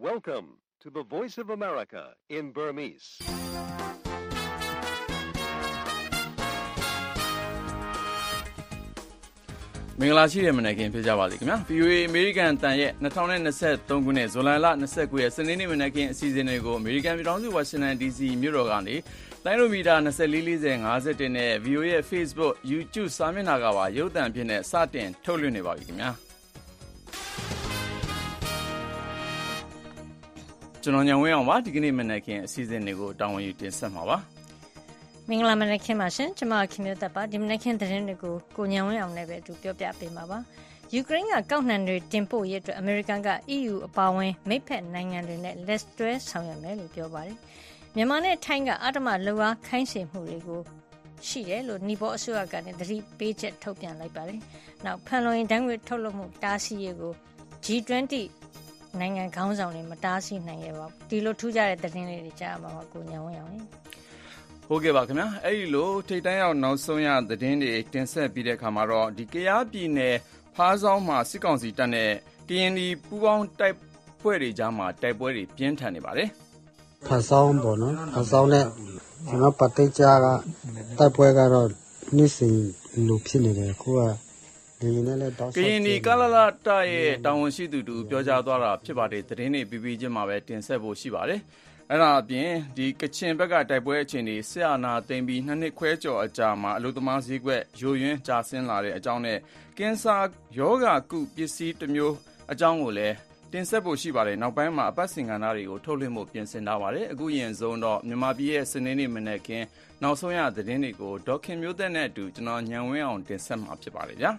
Welcome to the Voice of America in Burmese. ။မင်္ဂလာရှိတဲ့မနက်ခင်းဖြစ်ကြပါစေခင်ဗျာ။ VOA American တန်ရဲ့2023ခုနှစ်ဇူလိုင်လ29ရက်စနေနေ့မနက်ခင်းအစီအစဉ်တွေကို American ပြည်ထောင်စု Washington DC မြို့တော်ကနေတိုင်းလိုမီတာ244051နဲ့ VOA ရဲ့ Facebook YouTube စာမျက်နှာကပါရုပ်သံဖြစ်နေစတင်ထုတ်လွှင့်နေပါပြီခင်ဗျာ။ကျွန်တော်ညံဝင်းအောင်ပါဒီကနေ့မနက်ခင်းအစီအစဉ်တွေကိုတာဝန်ယူတင်ဆက်မှာပါမင်္ဂလာမနက်ခင်းပါရှင်ကျွန်မခင်မျိုးသက်ပါဒီမနက်ခင်းသတင်းတွေကိုကိုညံဝင်းအောင်နဲ့ပဲအတူပြောပြပေးမှာပါယူကရိန်းကကောက်နှံတွေတင်ပို့ရေးအတွက်အမေရိကန်က EU အပါအဝင်မိတ်ဖက်နိုင်ငံတွေနဲ့လက်တွဲဆောင်ရွက်မယ်လို့ပြောပါတယ်မြန်မာနဲ့ထိုင်းကအဓမ္မလုပ်အားခိုင်းစေမှုတွေကိုရှိတယ်လို့နီဘောအစိုးရကလည်းသတိပေးချက်ထုတ်ပြန်လိုက်ပါတယ်နောက်ဖန်လုံရင်တန်းငွေထုတ်လုပ်မှုတားဆီးရေးကို G20 နိုင်ငံခေါင်းဆောင်တွေမတားဆီးနိုင်ခဲ့ပါဘူးဒီလိုထူးခြားတဲ့သတင်းလေးတွေကြားရမှာပါကိုညံဝင်းအောင်ဟုတ်ကဲ့ပါခင်ဗျာအဲ့ဒီလိုထိတ်တန်းရောက်နောက်ဆုံးရသတင်းတွေတင်ဆက်ပြီးတဲ့အခါမှာတော့ဒီကယားပြည်နယ်ဖားဆောင်းမှာစစ်ကောင်စီတပ်နဲ့ KND ပူးပေါင်းတိုက်ပွဲတွေကြားမှာတိုက်ပွဲတွေပြင်းထန်နေပါတယ်ဖားဆောင်းပေါ့နော်ဖားဆောင်းနဲ့ကျွန်တော်ပတ်သိကြားကတိုက်ပွဲကတော့နေ့စဉ်လိုဖြစ်နေတယ်ခုကဒီနေ့လည်းတော့ KND ကလလတရဲ့တာဝန်ရှိသူတူပြောကြားသွားတာဖြစ်ပါတယ်သတင်းတွေပြီးချင်းမှာပဲတင်ဆက်ဖို့ရှိပါတယ်အဲ့ဒါအပြင်ဒီကချင်ဘက်ကတိုက်ပွဲအခြေအနေဆရာနာသိမ်းပြီး2နှစ်ခွဲကျော်အကြာမှာအလုသမားဈေးကွက်ရိုးရင်းကျဆင်းလာတဲ့အကြောင်းနဲ့ကင်ဆာယောဂကုပစ္စည်းတစ်မျိုးအကြောင်းကိုလည်းတင်ဆက်ဖို့ရှိပါတယ်နောက်ပိုင်းမှာအပတ်စဉ်ကဏ္ဍတွေကိုထုတ်လွှင့်ဖို့ပြင်ဆင်ထားပါတယ်အခုရင်ဆုံးတော့မြန်မာပြည်ရဲ့စနေနေ့မနက်ခင်းနောက်ဆုံးရသတင်းတွေကိုဒေါခင်မျိုးသက်နဲ့အတူကျွန်တော်ညံဝင်းအောင်တင်ဆက်မှာဖြစ်ပါတယ်ဗျာ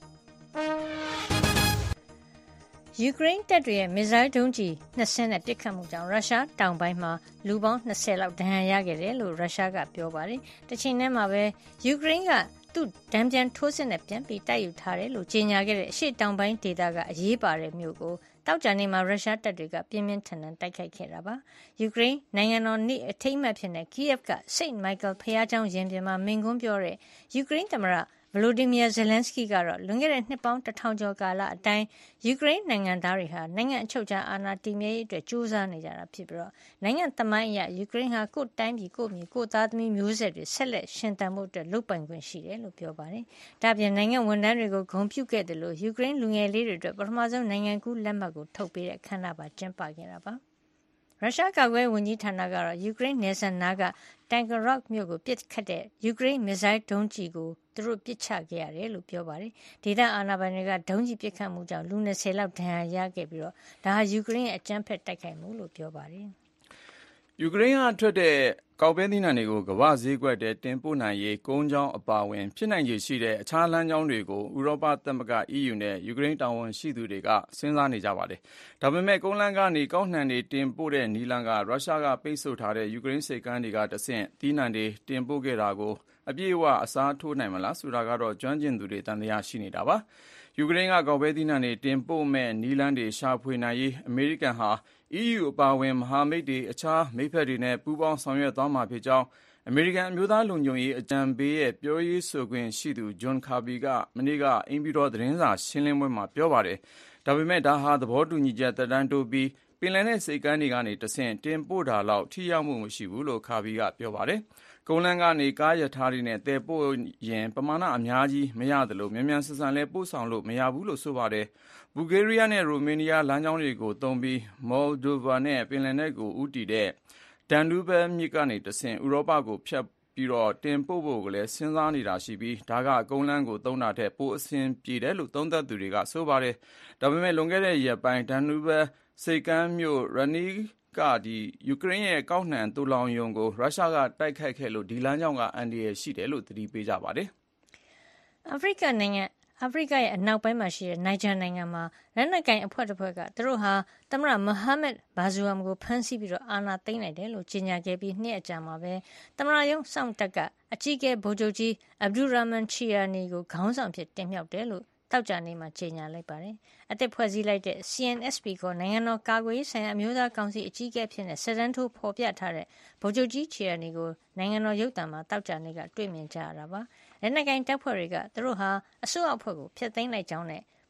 ယူကရိန်းတပ်တွေရဲ့မစ်ဇိုင်းဒုံးကျည်2ဆင်းနဲ့ပစ်ခတ်မှုကြောင့်ရုရှားတောင်ပိုင်းမှာလူပေါင်း20လောက်ဒဏ်ရာရခဲ့တယ်လို့ရုရှားကပြောပါတယ်။တချိန်တည်းမှာပဲယူကရိန်းကသူ့ဒဏ်ပြန်ထိုးစစ်နဲ့ပြန်ပြီးတိုက်ယူထားတယ်လို့ကြေညာခဲ့တဲ့အရှေ့တောင်ပိုင်းဒေသကအရေးပါတဲ့မြို့ကိုတောက်ကြနေမှာရုရှားတပ်တွေကပြင်းပြင်းထန်ထန်တိုက်ခိုက်ခဲ့တာပါ။ယူကရိန်းနိုင်ငံတော်နေ့အထိမ်းအမှတ်ဖြစ်တဲ့ Kyiv က Saint Michael ဘုရားကျောင်းရင်ပြင်မှာမိန့်ခွန်းပြောတဲ့ယူကရိန်းသမ္မတVolodymyr Zelensky ကတော့လွန်ခဲ့တဲ့နှစ်ပေါင်း1000ကျော်ကာလအတိုင်းယူကရိန်းနိုင်ငံသားတွေဟာနိုင်ငံအချုပ်အခြာအာဏာတည်မြဲရေးအတွက်ကြိုးစားနေကြတာဖြစ်ပြီးနိုင်ငံသမိုင်းအရယူကရိန်းဟာကိုယ့်တိုင်းပြည်ကိုယ့်မြေကိုယ့်သားသမီးမျိုးဆက်တွေဆက်လက်ရှင်သန်မှုအတွက်လုပ်ပိုင်ခွင့်ရှိတယ်လို့ပြောပါတယ်။ဒါ့အပြင်နိုင်ငံဝန်ထမ်းတွေကိုဂုဏ်ပြုခဲ့တယ်လို့ယူကရိန်းလူငယ်လေးတွေအတွက်ပထမဆုံးနိုင်ငံကူးလက်မှတ်ကိုထုတ်ပေးတဲ့အခမ်းအနားပါကျင်းပခဲ့တာပါ။ရုရှားကာကွယ်ဝန်ကြီးဌာနကတော့ယူကရိန်းနယ်စပ်နားကTankarok မြို့ကိုပစ်ခတ်တဲ့ယူကရိန်းမစ်ဇိုင်းဒုံးကျည်ကိုသူတို့ပစ်ချခဲ့ရတယ်လို့ပြောပါတယ်။ဒေသအာဏာပိုင်တွေကဒုံးကျည်ပစ်ခတ်မှုကြောင့်လူ20လောက်ဒဏ်ရာရခဲ့ပြီးဒါဟာယူကရိန်းရဲ့အကြမ်းဖက်တိုက်ခိုက်မှုလို့ပြောပါတယ်။ယူကရိန်းကထွက်တဲ့ကောက်ပဲသီးနှံတွေကိုကမ္ဘာဈေးကွက်ထဲတင်ပို့နိုင်ရေးကုန်းကြောင်းအပါအဝင်ဖြစ်နိုင်ခြေရှိတဲ့အခြားလမ်းကြောင်းတွေကိုဥရောပသမဂ္ဂ EU နဲ့ယူကရိန်းတာဝန်ရှိသူတွေကစဉ်းစားနေကြပါတယ်။ဒါပေမဲ့ကုန်းလမ်းကနေကောက်နှံတွေတင်ပို့တဲ့နီလန်ကရုရှားကပိတ်ဆို့ထားတဲ့ယူကရိန်းစိတ်ကမ်းတွေကတဆင့်သီးနှံတွေတင်ပို့ခဲ့တာကိုအပြည့်အဝအစားထိုးနိုင်မလားဆိုတာကတော့ကျွမ်းကျင်သူတွေတန်တရားရှိနေတာပါ။ယူကရိန်းကကောက်ပဲသီးနှံတွေတင်ပို့မဲ့နီလန်တွေရှာဖွေနိုင်ရေးအမေရိကန်ဟာ EU အပါအဝင်မဟာမိတ်တွေအခြားမိတ်ဖက်တွေနဲ့ပူးပေါင်းဆောင်ရွက်သွားမှာဖြစ်ကြောင်းအမေရိကန်အမျိုးသားလုံခြုံရေးအကြံပေးရဲ့ပြောရေးဆိုခွင့်ရှိသူဂျွန်ကာဘီကမနေ့ကအင်ပီတော်သတင်းစာရှင်းလင်းပွဲမှာပြောပါတယ်။ဒါပေမဲ့ဒါဟာသဘောတူညီချက်သက်တမ်းတိုးပြီးပင်လယ်နဲ့စိတ်ကမ်းတွေကနေတဆင့်တင်ပို့တာလောက်ထိရောက်မှုမရှိဘူးလို့ကာဘီကပြောပါတယ်။ကုန်းလမ်းကနေကားရထားတွေနဲ့တည်ပို့ရင်ပမာဏအများကြီးမရတယ်လို့မြန်မြန်ဆန်ဆန်လည်းပို့ဆောင်လို့မရဘူးလို့ဆိုပါတယ်။ဘူဂေးရီးယားနဲ့ရိုမေးနီးယားလမ်းကြောင်းတွေကိုသုံးပြီးမော်လ်ဒိုဗာနဲ့ပင်လယ်နက်ကိုဦးတည်တဲ့ဒန်နူးဘဲမြစ်ကနေတဆင့်ဥရောပကိုဖြတ်ပြီးတင်ပို့ဖို့ကိုလည်းစဉ်းစားနေတာရှိပြီးဒါကကုန်းလမ်းကိုသုံးတာထက်ပိုအဆင်ပြေတယ်လို့သုံးသပ်သူတွေကဆိုပါတယ်။ဒါပေမဲ့လွန်ခဲ့တဲ့ရက်ပိုင်းဒန်နူးဘဲစိတ်ကမ်းမြို့ရနီးကယူကရိန်းရဲ့ကောက်နှံတူလောင်ယုံကိုရုရှားကတိုက်ခိုက်ခဲ့လို့ဒီလမ်းကြောင်းကအန္တရာယ်ရှိတယ်လို့သတိပေးကြပါတယ်။အာဖရိကရဲ့အနောက်ပိုင်းမှာရှိတဲ့နိုင်ဂျာနိုင်ငံမှာလက်နက်ကိုင်အဖွဲ့တစ်ဖွဲ့ကသူတို့ဟာသမ္မတမိုဟာမက်ဘာဇူအမ်ကိုဖမ်းဆီးပြီးအာဏာသိမ်းလိုက်တယ်လို့ကြေညာခဲ့ပြီးနှစ်အကြာမှာပဲသမ္မတရုံးစောင့်တပ်ကအကြီးအကဲဗိုလ်ချုပ်ကြီးအဗ်ဒူရာမန်ချီယာနီကိုခေါင်းဆောင်ဖြစ်တင်မြှောက်တယ်လို့တောက်ကြနေမှာကြေညာလိုက်ပါတယ်။အသစ်ဖွဲ့စည်းလိုက်တဲ့ CNSP ကိုနိုင်ငံတော်ကာကွယ်ရေးဆိုင်ရာအမျိုးသားကောင်စီအကြီးအကဲဖြစ်တဲ့ဆက်တန်းထိုးဖော်ပြထားတဲ့ဗိုလ်ချုပ်ကြီးချီယာနီကိုနိုင်ငံတော်ရုပ်သံမှာတောက်ကြနေကတွေ့မြင်ကြရတာပါ။လက်နက်ကိုင်တပ်ဖွဲ့တွေကသူတို့ဟာအစိုးရအဖွဲ့ကိုဖျက်သိမ်းလိုက်ကြောင်းနဲ့ဖ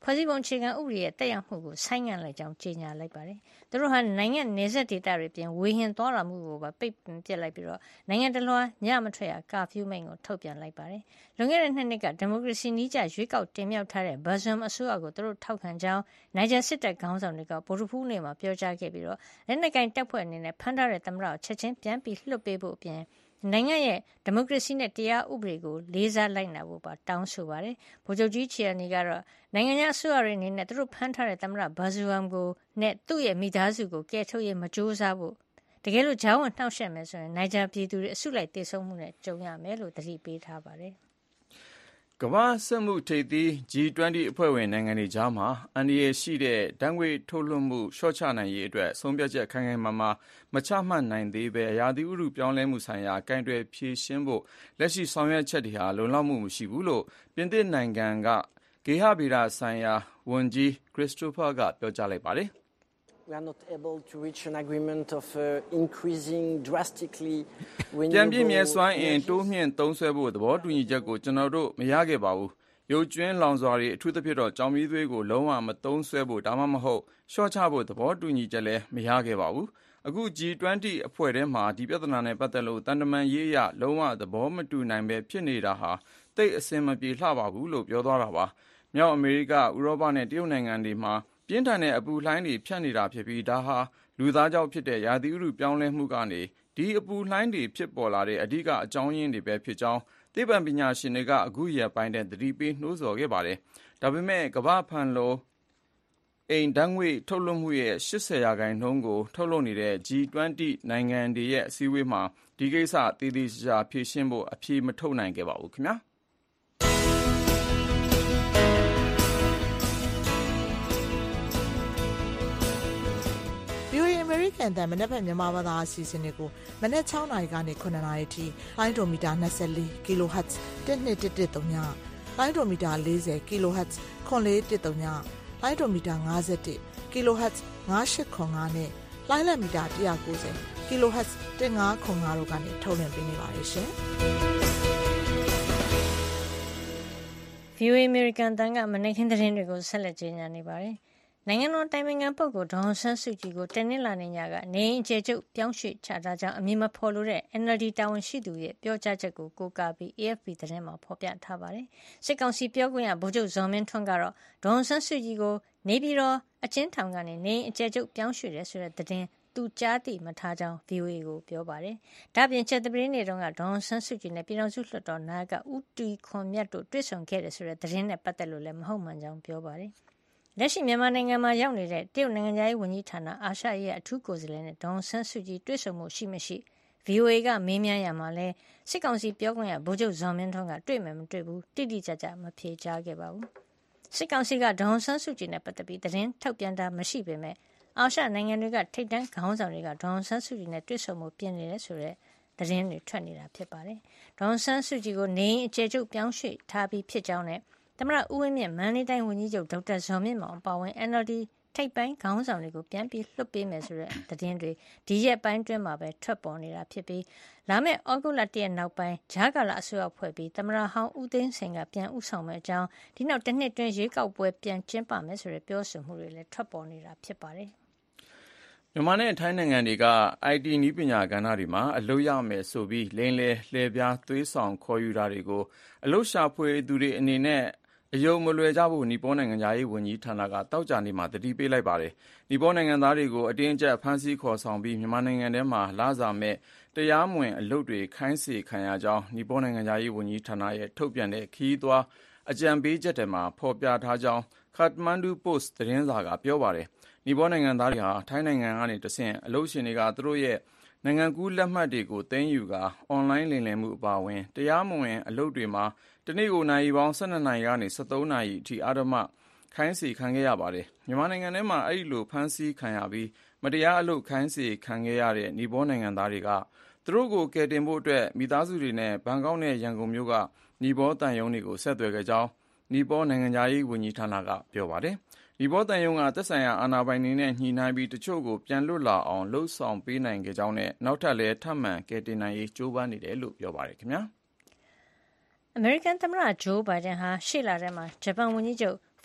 ဖွဲ့စည်းပုံအခြေခံဥပဒေရဲ့တက်ရောက်မှုကိုဆိုင်းငံ့လိုက်ကြောင်းကြေညာလိုက်ပါတယ်။သူတို့ဟာနိုင်ငံနယ်စပ်ဒေသတွေပြင်ဝေဟင်သွားလာမှုကိုပါပိတ်ပင်ပစ်လိုက်ပြီးတော့နိုင်ငံတလွှာညမထွက်ရကာဖျူးမိန့်ကိုထုတ်ပြန်လိုက်ပါတယ်။လွန်ခဲ့တဲ့2 နှစ်ကဒီမိုကရေစီနည်းကျရွေးကောက်တင်မြှောက်ထားတဲ့ဘာဇွမ်အစိုးရကိုသူတို့ထောက်ခံကြောင်းနိုင်ဂျာစစ်တပ်ခေါင်းဆောင်တွေကဗုဒ္ဓဟူးနေ့မှာပြောကြားခဲ့ပြီးတော့လက်နက်ကိုင်တပ်ဖွဲ့အနေနဲ့ဖမ်းထားတဲ့သမ္မတကိုချက်ချင်းပြန်ပြီးလွှတ်ပေးဖို့အပြင်နိုင်ငံရဲ့ဒီမိုကရေစီနဲ့တရားဥပဒေကိုလေးစားလိုက်နာဖို့ပါတောင်းဆိုပါတယ်။ဗိုလ်ချုပ်ကြီးချီယာနီကတော့နိုင်ငံခြားအစိုးရတွေအနေနဲ့သူတို့ဖမ်းထားတဲ့သမ္မတဘာဇူအမ်ကိုနဲ့သူ့ရဲ့မိသားစုကိုကယ်ထုတ်ရေးမကြိုးစားဖို့တကယ်လို့ဂျာဝန်နှောက်ယှက်မယ်ဆိုရင်နိုင်ဂျာပြည်သူတွေအစုလိုက်တေဆုံးမှုနဲ့ကြုံရမယ်လို့သတိပေးထားပါတယ်။ကမ္ဘာစက်မှုထိပ်သီး G20 အဖွဲ့ဝင်နိုင်ငံတွေကြားမှာအန္တရာယ်ရှိတဲ့ဓာတ်ငွေ့ထုတ်လွှတ်မှုလျှော့ချနိုင်ရေးအတွက်ဆုံးဖြတ်ချက်ခိုင်ခိုင်မာမာမချမှတ်နိုင်သေးဘဲရာသီဥတုပြောင်းလဲမှုဆိုင်ရာကိုင်တွယ်ဖြေရှင်းဖို့လက်ရှိဆောင်ရွက်ချက်တွေဟာလုံလောက်မှုမရှိဘူးလို့ပြင်သစ်နိုင်ငံကဂေဟဗေဒဆိုင်ရာဝန်ကြီး Christopher ကပြောကြားလိုက်ပါတယ်။ We are not able to reach an agreement of increasing drastically ပြန်ပြည့်မြဲစွမ်းအင်တိုးမြင့်သုံးစွဲဖို့သဘောတူညီချက်ကိုကျွန်တော်တို့မရခဲ့ပါဘူး။ရုပ်ကျွင်းလောင်စွာတွေအထူးသဖြင့်တော့ကြောင်မီးသွေးကိုလုံးဝမသုံးစွဲဖို့ဒါမှမဟုတ်ရှော့ချဖို့သဘောတူညီချက်လည်းမရခဲ့ပါဘူး။အခု G20 အဖွဲ့ထဲမှာဒီပြဿနာနဲ့ပတ်သက်လို့တန်တမန်ရေးရလုံးဝသဘောမတူနိုင်ပဲဖြစ်နေတာဟာတိတ်အစင်မပြေလှပါဘူးလို့ပြောသွားတာပါ။မြောက်အမေရိကဥရောပနဲ့တရုတ်နိုင်ငံတွေမှာပြင်းထန်တဲ့အပူလှိုင်းတွေဖြတ်နေတာဖြစ်ပြီးဒါဟာလူသားကြောင့်ဖြစ်တဲ့ရာသီဥတုပြောင်းလဲမှုကနေဒီအပူလှိုင်းတွေဖြစ်ပေါ်လာတဲ့အဓိကအကြောင်းရင်းတွေပဲဖြစ်ကြောင်းသိပ္ပံပညာရှင်တွေကအခုရက်ပိုင်းတည်းသတိပေးနှိုးဆော်ခဲ့ပါတယ်။ဒါပေမဲ့ကမ္ဘာဖန်လုံအိမ်ဓာတ်ငွေ့ထုတ်လွှတ်မှုရဲ့80%ကိုထုတ်လွှတ်နေတဲ့ G20 နိုင်ငံတွေရဲ့အစည်းအဝေးမှာဒီကိစ္စသေသေးချာဖြေရှင်းဖို့အဖြေမထုတ်နိုင်ခဲ့ပါဘူးခင်ဗျာ။ American တန်မနေ့ဖက်မြန်မာဘာသာအစီအစဉ်တွေကိုမနေ့6နာရီကနေ9နာရီထိလိုင်းဒိုမီတာ24 kHz 1213ညလိုင်းဒိုမီတာ40 kHz 9413ညလိုင်းဒိုမီတာ51 kHz 9805နဲ့လိုင်းလက်မီတာ190 kHz 1505တို့ကနေထုတ်လွှင့်ပေးနေပါတယ်ရှင်။ VOA American တန်ကမနေ့ကသတင်းတွေကိုဆက်လက်ကြေညာနေပါတယ်။နိုင်ငံတော်တိုင်ပင်ခံပုဂ္ဂိုလ်ဒေါ်အောင်ဆန်းစုကြည်ကိုတနင်္လာနေ့ညကနေအိမ်အကျယ်ချုပ်ပြောင်းရွှေ့ချထားကြောင်းအမည်မဖော်လိုတဲ့ NLD တာဝန်ရှိသူရဲ့ပြောကြားချက်ကိုကိုးကားပြီး AFP သတင်းမှာဖော်ပြထားပါတယ်။စစ်ကောင်စီပြောခွင့်ရဗိုလ်ချုပ်ဇော်မင်းထွန်းကတော့ဒေါ်အောင်ဆန်းစုကြည်ကိုနေပြည်တော်အကျဉ်းထောင်ကနေနေအိမ်အကျယ်ချုပ်ပြောင်းရွှေ့တယ်ဆိုတဲ့သတင်းသူကြားသိမထားကြောင်း VOA ကိုပြောပါတယ်။ဒါ့အပြင်ချက်သပတေးနေ့တုန်းကဒေါ်အောင်ဆန်းစုကြည်နဲ့ပြည်ထောင်စုလွှတ်တော်နာယကဦးတီခွန်မြတ်တို့တွေ့ဆုံခဲ့တယ်ဆိုတဲ့သတင်းနဲ့ပတ်သက်လို့လည်းမဟုတ်မှန်ကြောင်းပြောပါတယ်။လက်ရှိမြန်မာနိုင်ငံမှာရောက်နေတဲ့တရုတ်နိုင်ငံသားရေးဝန်ကြီးဌာနအာရှရေးအထူးကိုယ်စားလှယ်နဲ့ဒေါ်အောင်ဆန်းစုကြည်တွေ့ဆုံမှုရှိမရှိ VOA ကမေးမြန်းရမှာလဲစစ်ကောင်စီပြောခွင့်ရဗိုလ်ချုပ်ဇော်မင်းထွန်းကတွေ့မယ်မတွေ့ဘူးတိတိကျကျမဖြေကြားခဲ့ပါဘူး။စစ်ကောင်စီကဒေါ်အောင်ဆန်းစုကြည်နဲ့ပတ်သက်ပြီးသတင်းထုတ်ပြန်တာမရှိပေမဲ့အာရှနိုင်ငံတွေကထိပ်တန်းခေါင်းဆောင်တွေကဒေါ်အောင်ဆန်းစုကြည်နဲ့တွေ့ဆုံမှုပြင်နေတယ်ဆိုတဲ့သတင်းတွေထွက်နေတာဖြစ်ပါတယ်။ဒေါ်အောင်ဆန်းစုကြည်ကိုနေအကျယ်ချုပ်ပြောင်းရွှေ့ထားပြီးဖြစ်ကြောင်းနဲ့သမ္မတဦးဝင်းမြင့်မန္တလေးတိုင်းဝန်ကြီးချုပ်ဒေါက်တာဇော်မြင့်မောင်အပါအဝင် NLD ထိပ်ပိုင်းခေါင်းဆောင်တွေကိုပြန်ပြီးလွှတ်ပေးမယ်ဆိုတဲ့သတင်းတွေဒီရက်ပိုင်းတွင်းမှာပဲထွက်ပေါ်နေတာဖြစ်ပြီးလာမယ့်ဩဂုတ်လ1ရက်နောက်ပိုင်းဂျာကာလာအစိုးရဖွဲ့ပြီးသမ္မတဟောင်းဦးသိန်းစိန်ကပြန်ဥဆောင်မယ့်အကြောင်းဒီနောက်တစ်နှစ်တွင်းရွေးကောက်ပွဲပြန်ကျင်းပမယ်ဆိုတဲ့ပြောဆိုမှုတွေလည်းထွက်ပေါ်နေတာဖြစ်ပါတယ်။မြန်မာနဲ့ထိုင်းနိုင်ငံတွေက IT နည်းပညာကဏ္ဍတွေမှာအလုပ်ရမယ်ဆိုပြီးလိမ်လည်လှည့်ပြားသွေးဆောင်ခေါ်ယူတာတွေကိုအလုပ်ရှာဖွေသူတွေအနေနဲ့အယုံမလွယ်ကြဖို့နီပေါနိုင်ငံသားရေးဝန်ကြီးဌာနကတောက်ကြနေမှာတတိပေးလိုက်ပါတယ်။နီပေါနိုင်ငံသားတွေကိုအတင်းအကျပ်ဖမ်းဆီးခေါ်ဆောင်ပြီးမြန်မာနိုင်ငံထဲမှာလစာမဲ့တရားမဝင်အလုပ်တွေခိုင်းစေခံရကြောင်းနီပေါနိုင်ငံသားရေးဝန်ကြီးဌာနရဲ့ထုတ်ပြန်တဲ့ခရီးသွားအကြံပေးချက်တွေမှာဖော်ပြထားကြောင်း Kathmandu Post သတင်းစာကပြောပါတယ်။နီပေါနိုင်ငံသားတွေဟာထိုင်းနိုင်ငံကနေတဆင့်အလုပ်ရှင်တွေကသူတို့ရဲ့နိုင်ငံကူးလက်မှတ်တွေကိုသိမ်းယူကာအွန်လိုင်းလိမ်လည်မှုအပါအဝင်တရားမဝင်အလုပ်တွေမှာတနေ့ကိုနာရီပေါင်း12နာရီကနေ13နာရီအထိအဓမ္မခိုင်းစေခံခဲ့ရပါတယ်။မြန်မာနိုင်ငံထဲမှာအဲ့ဒီလိုဖမ်းဆီးခံရပြီးမတရားအလုပ်ခိုင်းစေခံခဲ့ရတဲ့နီပေါနိုင်ငံသားတွေကသူတို့ကိုကယ်တင်ဖို့အတွက်မိသားစုတွေနဲ့ဘန်ကောက်နဲ့ရန်ကုန်မြို့ကနီပေါတန်ယုံတွေကိုဆက်သွယ်ခဲ့ကြောင်းနီပေါနိုင်ငံသားရေးဝန်ကြီးဌာနကပြောပါတယ်။နီပေါတန်ယုံကသက်ဆိုင်ရာအာဏာပိုင်တွေနဲ့ညှိနှိုင်းပြီးတချို့ကိုပြန်လွတ်လာအောင်လှုံ့ဆော်ပေးနိုင်ခဲ့ကြောင်းနဲ့နောက်ထပ်လည်းထပ်မံကယ်တင်နိုင်ရေးကြိုးပမ်းနေတယ်လို့ပြောပါတယ်ခင်ဗျာ။အမေရိကန်သမ္မတဂျိုးဘိုင်ဒန်ဟာရှေ့လထဲမှာဂျပန်ဝန်ကြီးချုပ်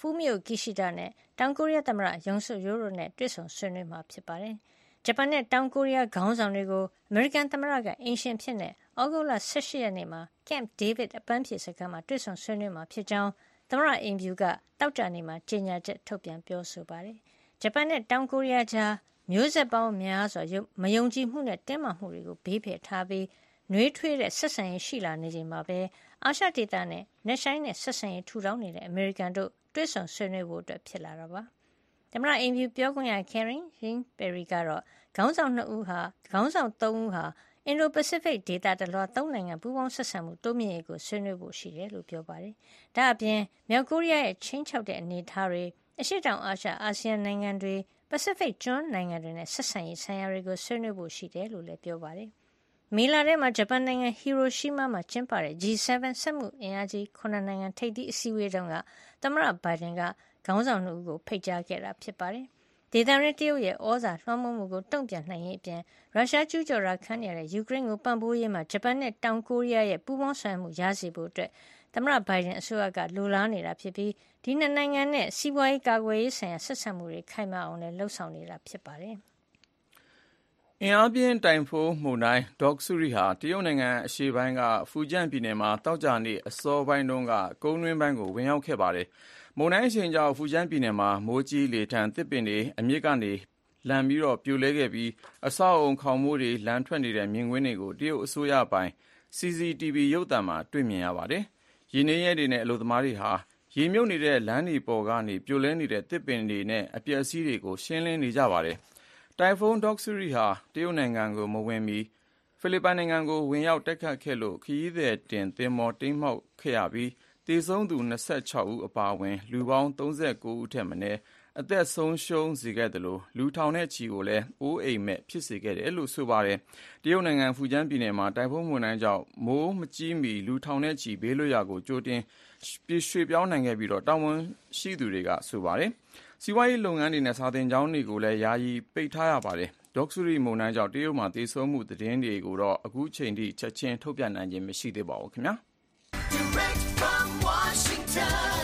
Fumio Kishida နဲ့တောင်ကိုရီးယားသမ္မတ Yoon Suk Yeol တို့နဲ့တွေ့ဆုံဆွေးနွေးမှာဖြစ်ပါတယ်။ဂျပန်နဲ့တောင်ကိုရီးယားခေါင်းဆောင်တွေကိုအမေရိကန်သမ္မတကအိမ်ရှင်ဖြစ်တဲ့ဩဂုတ်လ18ရက်နေ့မှာ Camp David အပန်းဖြေစခန်းမှာတွေ့ဆုံဆွေးနွေးမှာဖြစ်ကြောင်းသမ္မတအိမ်ဖြူကတောက်ကြနေ့မှာကြေညာချက်ထုတ်ပြန်ပြောဆိုပါတယ်။ဂျပန်နဲ့တောင်ကိုရီးယားကြားမျိုးဆက်ပေါင်းများစွာမယုံကြည်မှုနဲ့တင်းမာမှုတွေကိုဘေးဖယ်ထားပြီးနှွေးထွေးတဲ့ဆက်ဆံရေးရှိလာနေချိန်မှာပဲအာရှဒေသနဲ့နက်ရှိုင်းနဲ့ဆက်ဆံရေးထူထောင်နေတဲ့အမေရိကန်တို့တွေ့ဆုံဆွေးနွေးဖို့အတွက်ဖြစ်လာတာပါ။သမ္မတအိမ်ဖြူပြောခွင့်ရ Karine Jean-Pierre ကတော့ခေါင်းဆောင်3ဦးဟာအင်ဒိုပစိဖိတ်ဒေသတလွှာ3နိုင်ငံပူးပေါင်းဆက်ဆံမှုတိုးမြင့်ရေးကိုဆွေးနွေးဖို့ရှိတယ်လို့ပြောပါတယ်။ဒါ့အပြင်မြောက်ကိုရီးယားရဲ့ချင်းချောက်တဲ့အနေအထားတွေအရှေ့တောင်အာရှအာဆီယံနိုင်ငံတွေပစိဖိတ်ကျွန်းနိုင်ငံတွေနဲ့ဆက်ဆံရေးဆိုင်ရာတွေကိုဆွေးနွေးဖို့ရှိတယ်လို့လည်းပြောပါတယ်။မေလထဲမှာဂျပန်နိုင်ငံဟီရိုရှီးမားမှာကျင်းပတဲ့ G7 စက်မှုအင်အားကြီး9နိုင်ငံထိပ်သီးအစည်းအဝေးတုန်းကသမ္မတဘိုင်ဒန်ကခေါင်းဆောင်2ဦးကိုဖိတ်ကြားခဲ့တာဖြစ်ပါတယ်။ဒေသတွင်းတရုတ်ရဲ့ဩဇာလွှမ်းမိုးမှုကိုတုံ့ပြန်နိုင်ရေးအပြင်ရုရှားကျူးကျော်တာခံနေရတဲ့ယူကရိန်းကိုပံ့ပိုးရေးမှာဂျပန်နဲ့တောင်ကိုရီးယားရဲ့ပူးပေါင်းဆောင်ရွက်မှုရရှိဖို့အတွက်သမ္မတဘိုင်ဒန်အစိုးရကလိုလားနေတာဖြစ်ပြီးဒီနှစ်နိုင်ငံနဲ့စီးပွားရေးကာကွယ်ရေးဆိုင်ရာဆက်ဆံမှုတွေခိုင်မာအောင်လည်းလှုံ့ဆော်နေတာဖြစ်ပါတယ်။အင်အားပြင်းတိုင်ဖွန်းမုန်တိုင်းဒေါ့ဆူရီဟာတရုတ်နိုင်ငံအရှေ့ပိုင်းကဖူကျန်းပြည်နယ်မှာတောက်ကြနေ့အစောပိုင်းတုန်းကကုန်းတွင်းပိုင်းကိုဝင်ရောက်ခဲ့ပါတယ်။မုန်တိုင်းအရှိန်ကြောင့်ဖူကျန်းပြည်နယ်မှာမိုးကြီးလေထန်သစ်ပင်တွေအမြစ်ကနေလန်ပြီးပြိုလဲခဲ့ပြီးအဆောက်အုံခေါင်မိုးတွေလန်ထွက်နေတဲ့မြင်ကွင်းတွေကိုတရုတ်အစိုးရပိုင် CCTV ရုပ်သံမှာတွေ့မြင်ရပါတယ်။ရေနည်းရဲတွေနဲ့အလုပ်သမားတွေဟာရေမြုပ်နေတဲ့လမ်းတွေပေါ်ကနေပြိုလဲနေတဲ့သစ်ပင်တွေနဲ့အပျက်အစီးတွေကိုရှင်းလင်းနေကြပါတယ်။တိုင်ဖုန်းဒေါ့ဆူရီဟာတရုတ်နိုင်ငံကိုမဝင်မီဖိလစ်ပိုင်နိုင်ငံကိုဝင်ရောက်တိုက်ခတ်ခဲ့လို့ခရီးသည်တင်သင်္ဘောတိမ်းမှောက်ခဲ့ရပြီးသေဆုံးသူ26ဦးအပါအဝင်လူပေါင်း39ဦးထက်မနည်းအသက်ဆုံးရှုံးစေခဲ့တယ်လို့လူထောင်နဲ့ချီကိုလည်းအိုးအိမ်မဲ့ဖြစ်စေခဲ့တယ်လို့ဆိုပါတယ်။တရုတ်နိုင်ငံဖူကျန်းပြည်နယ်မှာတိုင်ဖုန်းမုန်တိုင်းကြောင့်မိုးမကြီးမီလူထောင်နဲ့ချီဘေးလွတ်ရာကိုကြိုတင်ရွှေ့ပြောင်းနိုင်ခဲ့ပြီးတာဝန်ရှိသူတွေကဆိုပါတယ်။စီးပွားရေးလုပ်ငန်းတွေနဲ့စာသင်ကျောင်းတွေကိုလည်းယာယီပိတ်ထားရပါတယ်။ဒေါ့ဆူရီမုန်တိုင်းကြောင့်တရုတ်မှာသေဆုံးမှုသတင်းတွေကိုတော့အခုချိန်ထိချက်ချင်းထုတ်ပြန်နိုင်ခြင်းမရှိသေးပါဘူးခင်ဗျာ။ Direct from Washington,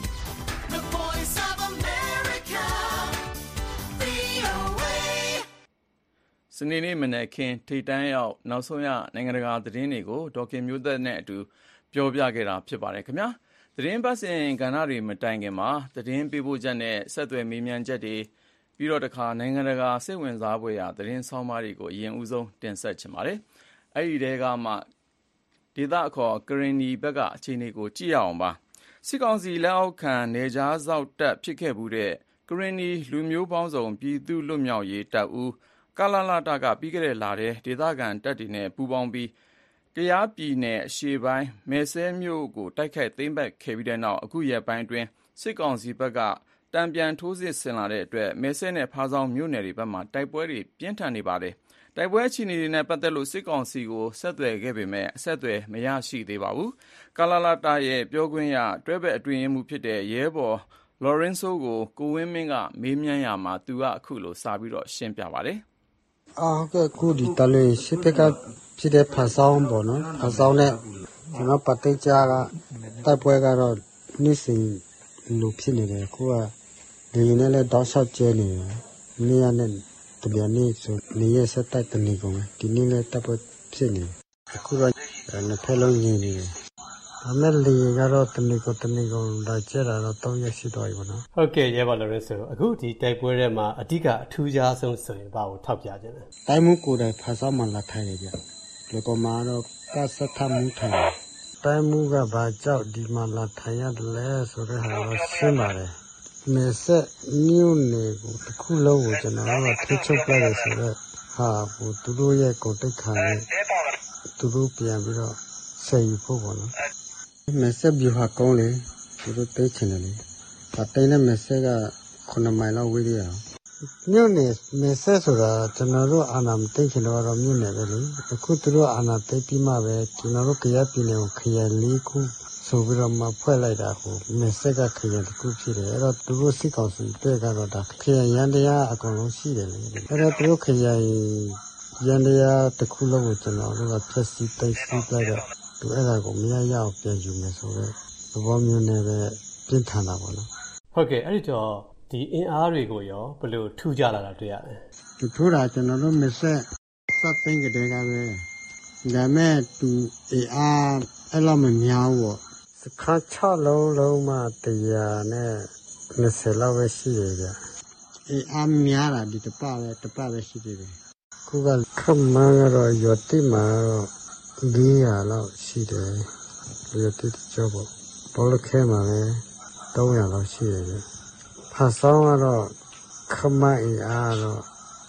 the voice of America, VOA. စနေနေ့မနက်ခင်းထိပ်တန်းရောက်နောက်ဆုံးရနိုင်ငံတကာသတင်းတွေကိုဒေါက်ခင်မျိုးသက်နဲ့အတူပြောပြခဲ့တာဖြစ်ပါတယ်ခင်ဗျာသတင်းပတ်စဉ်ကဏ္ဍတွေမတိုင်ခင်မှာသတင်းပေးပို့ချက်နဲ့ဆက်သွယ်မေးမြန်းချက်တွေပြီးတော့တခါနိုင်ငံတကာစိတ်ဝင်စားဖွယ်ရာသတင်းဆောင်မတွေကိုအရင်ဦးဆုံးတင်ဆက်ချင်ပါတယ်အဲ့ဒီတဲကမှဒေသအခေါ်ကရင်နီဘက်ကအခြေအနေကိုကြည့်ရအောင်ပါစစ်ကောင်စီလက်အောက်ခံနေကြားစောက်တပ်ဖြစ်ခဲ့မှုတဲ့ကရင်နီလူမျိုးပေါင်းစုံပြည်သူ့လွတ်မြောက်ရေးတပ်ဦးကလလတကပြီးခဲ့တဲ့လထဲဒေသခံတပ်တွေနဲ့ပူးပေါင်းပြီးကယားပြည်နယ်အရှေ့ပိုင်းမဲဆဲမြို့ကိုတိုက်ခိုက်သိမ်းပိုက်ခဲ့ပြီးတဲ့နောက်အခုရက်ပိုင်းအတွင်းစစ်ကောင်စီဘက်ကတံပြန်ထိုးစစ်ဆင်လာတဲ့အတွက်မဲဆဲနဲ့ဖားဆောင်မြို့နယ်တွေဘက်မှာတိုက်ပွဲတွေပြင်းထန်နေပါတယ်တိုက်ပွဲအခြေအနေတွေနဲ့ပတ်သက်လို့စစ်ကောင်စီကိုဆက်သွယ်ခဲ့ပေမဲ့အဆက်အသွယ်မရရှိသေးပါဘူးကလလတရဲ့ပြောခွင့်ရတွဲဘက်အတွင်းမှုဖြစ်တဲ့ရဲဘော်လော်ရင်းဆိုကိုကိုဝင်းမင်းကမေးမြန်းရာမှာသူကအခုလိုစာပြီးတော့ရှင်းပြပါတယ်ဟုတ်ကဲ့ခုဒီတလေးရှစ်ပကဖြစ်တဲ့ဖာဆောင်ပေါ့နော်ဖာဆောင်နဲ့ကျွန်တော်ပတ်သက်ကြကတိုက်ပွဲကတော့နေ့စဉ်လိုဖြစ်နေတယ်ခုကဒီနေ့လည်းတောက်လျှောက်ကျဲနေတယ်နေ့ရက်နဲ့တပြန်နေ့ဆိုနေ့ရက်ဆက်တိုက်တနေကုန်ဒီနေ့လည်းတိုက်ပွဲဖြစ်နေအခုတော့နှစ်ဖက်လုံးနေနေတယ်အမေလီကတော့တနေကုန်လာကျဲတာတော့3ရက်ရှိတော့ပြီပေါ့နော်ဟုတ်ကဲ့ရဲဘော်လော်ရဆိုအခုဒီတိုက်ပွဲထဲမှာအဓိကအထူးခြားဆုံးဆိုရင်ဘာကိုထောက်ပြခြင်းလဲတိုင်းမှုကိုယ်တိုင်ဖာဆောင်မှလာထိုင်တယ်ဗျလေပေါ်မှာတော့ကစထမှုထိုင်တိုင်းမှုကဘာကြောက်ဒီမှာလာထိုင်ရတယ်လဲဆိုတဲ့ဟာတော့ရှင်းပါတယ်မေဆက်မြို့နယ်ကိုတစ်ခုလုံးကိုကျွန်တော်ကထိချုပ်လိုက်ရဆိုတော့ဟာဟိုသူတို့ရဲ့ကိုတိတ်ခါနဲ့သူတို့ပြန်ပြီးတော့ဆယ်ယူဖို့ပေါ့နော်မေဆက်ပြဟာကောင်းလေသူတို့တိတ်ချင်တယ်လေဒါတိတ်နဲ့မေဆက်က9မိုင်လောက်ဝေးရအောင်မြို့နယ်မေဆက်ဆိုတာကျွန်တော်တို့အာနာမသိချင်တော့မြို့နယ်ပဲလေအခုသူတို့အာနာသိပြီးမှပဲကျွန်တော်တို့ကရပြည်နယ်ကိုခရိုင်၄ခုဆိုပြီးတော့မှဖွဲ့လိုက်တာကိုမေဆက်ကခရိုင်တစ်ခုဖြစ်တယ်အဲ့တော့သူတို့စစ်ကောင်စီတဲ့ကတော့ဒါခရိုင်ရန်တရားအကုန်လုံးရှိတယ်လေအဲ့တော့သူတို့ခရိုင်ရန်တရားတစ်ခုလုံးကိုကျွန်တော်တို့ကဖျက်ဆီးသိမ်းဆီးလိုက်တော့သူအဲ့ဒါကိုမရရအောင်ပြန်ယူမယ်ဆိုတော့သဘောမျိုးနဲ့ပဲပြင်းထန်တာပေါ့နော်ဟုတ်ကဲ့အဲ့ဒီတော့ဒီအင်အားတွေကိုရောဘယ်လိုထူးကြလာတာတွေ့ရလဲသူထိုးတာကျွန်တော်တို့မဆက်စသိန်းကတည်းကပဲဒါမဲ့သူအားအဲ့လိုမများဘူးပေါ့စခါ6လုံးမှ120လောက်ပဲရှိရကြအားများတာဒီတပတ်ပဲရှိသေးတယ်ခုကခမန်းကတော့ရွတ်တိမှာတော့400လောက်ရှိတယ်ရွတ်တိကြောပေါ့ဘောလခဲမှာလည်း300လောက်ရှိတယ်ဖာဆောင်ကတော့ခမန်းအားတော့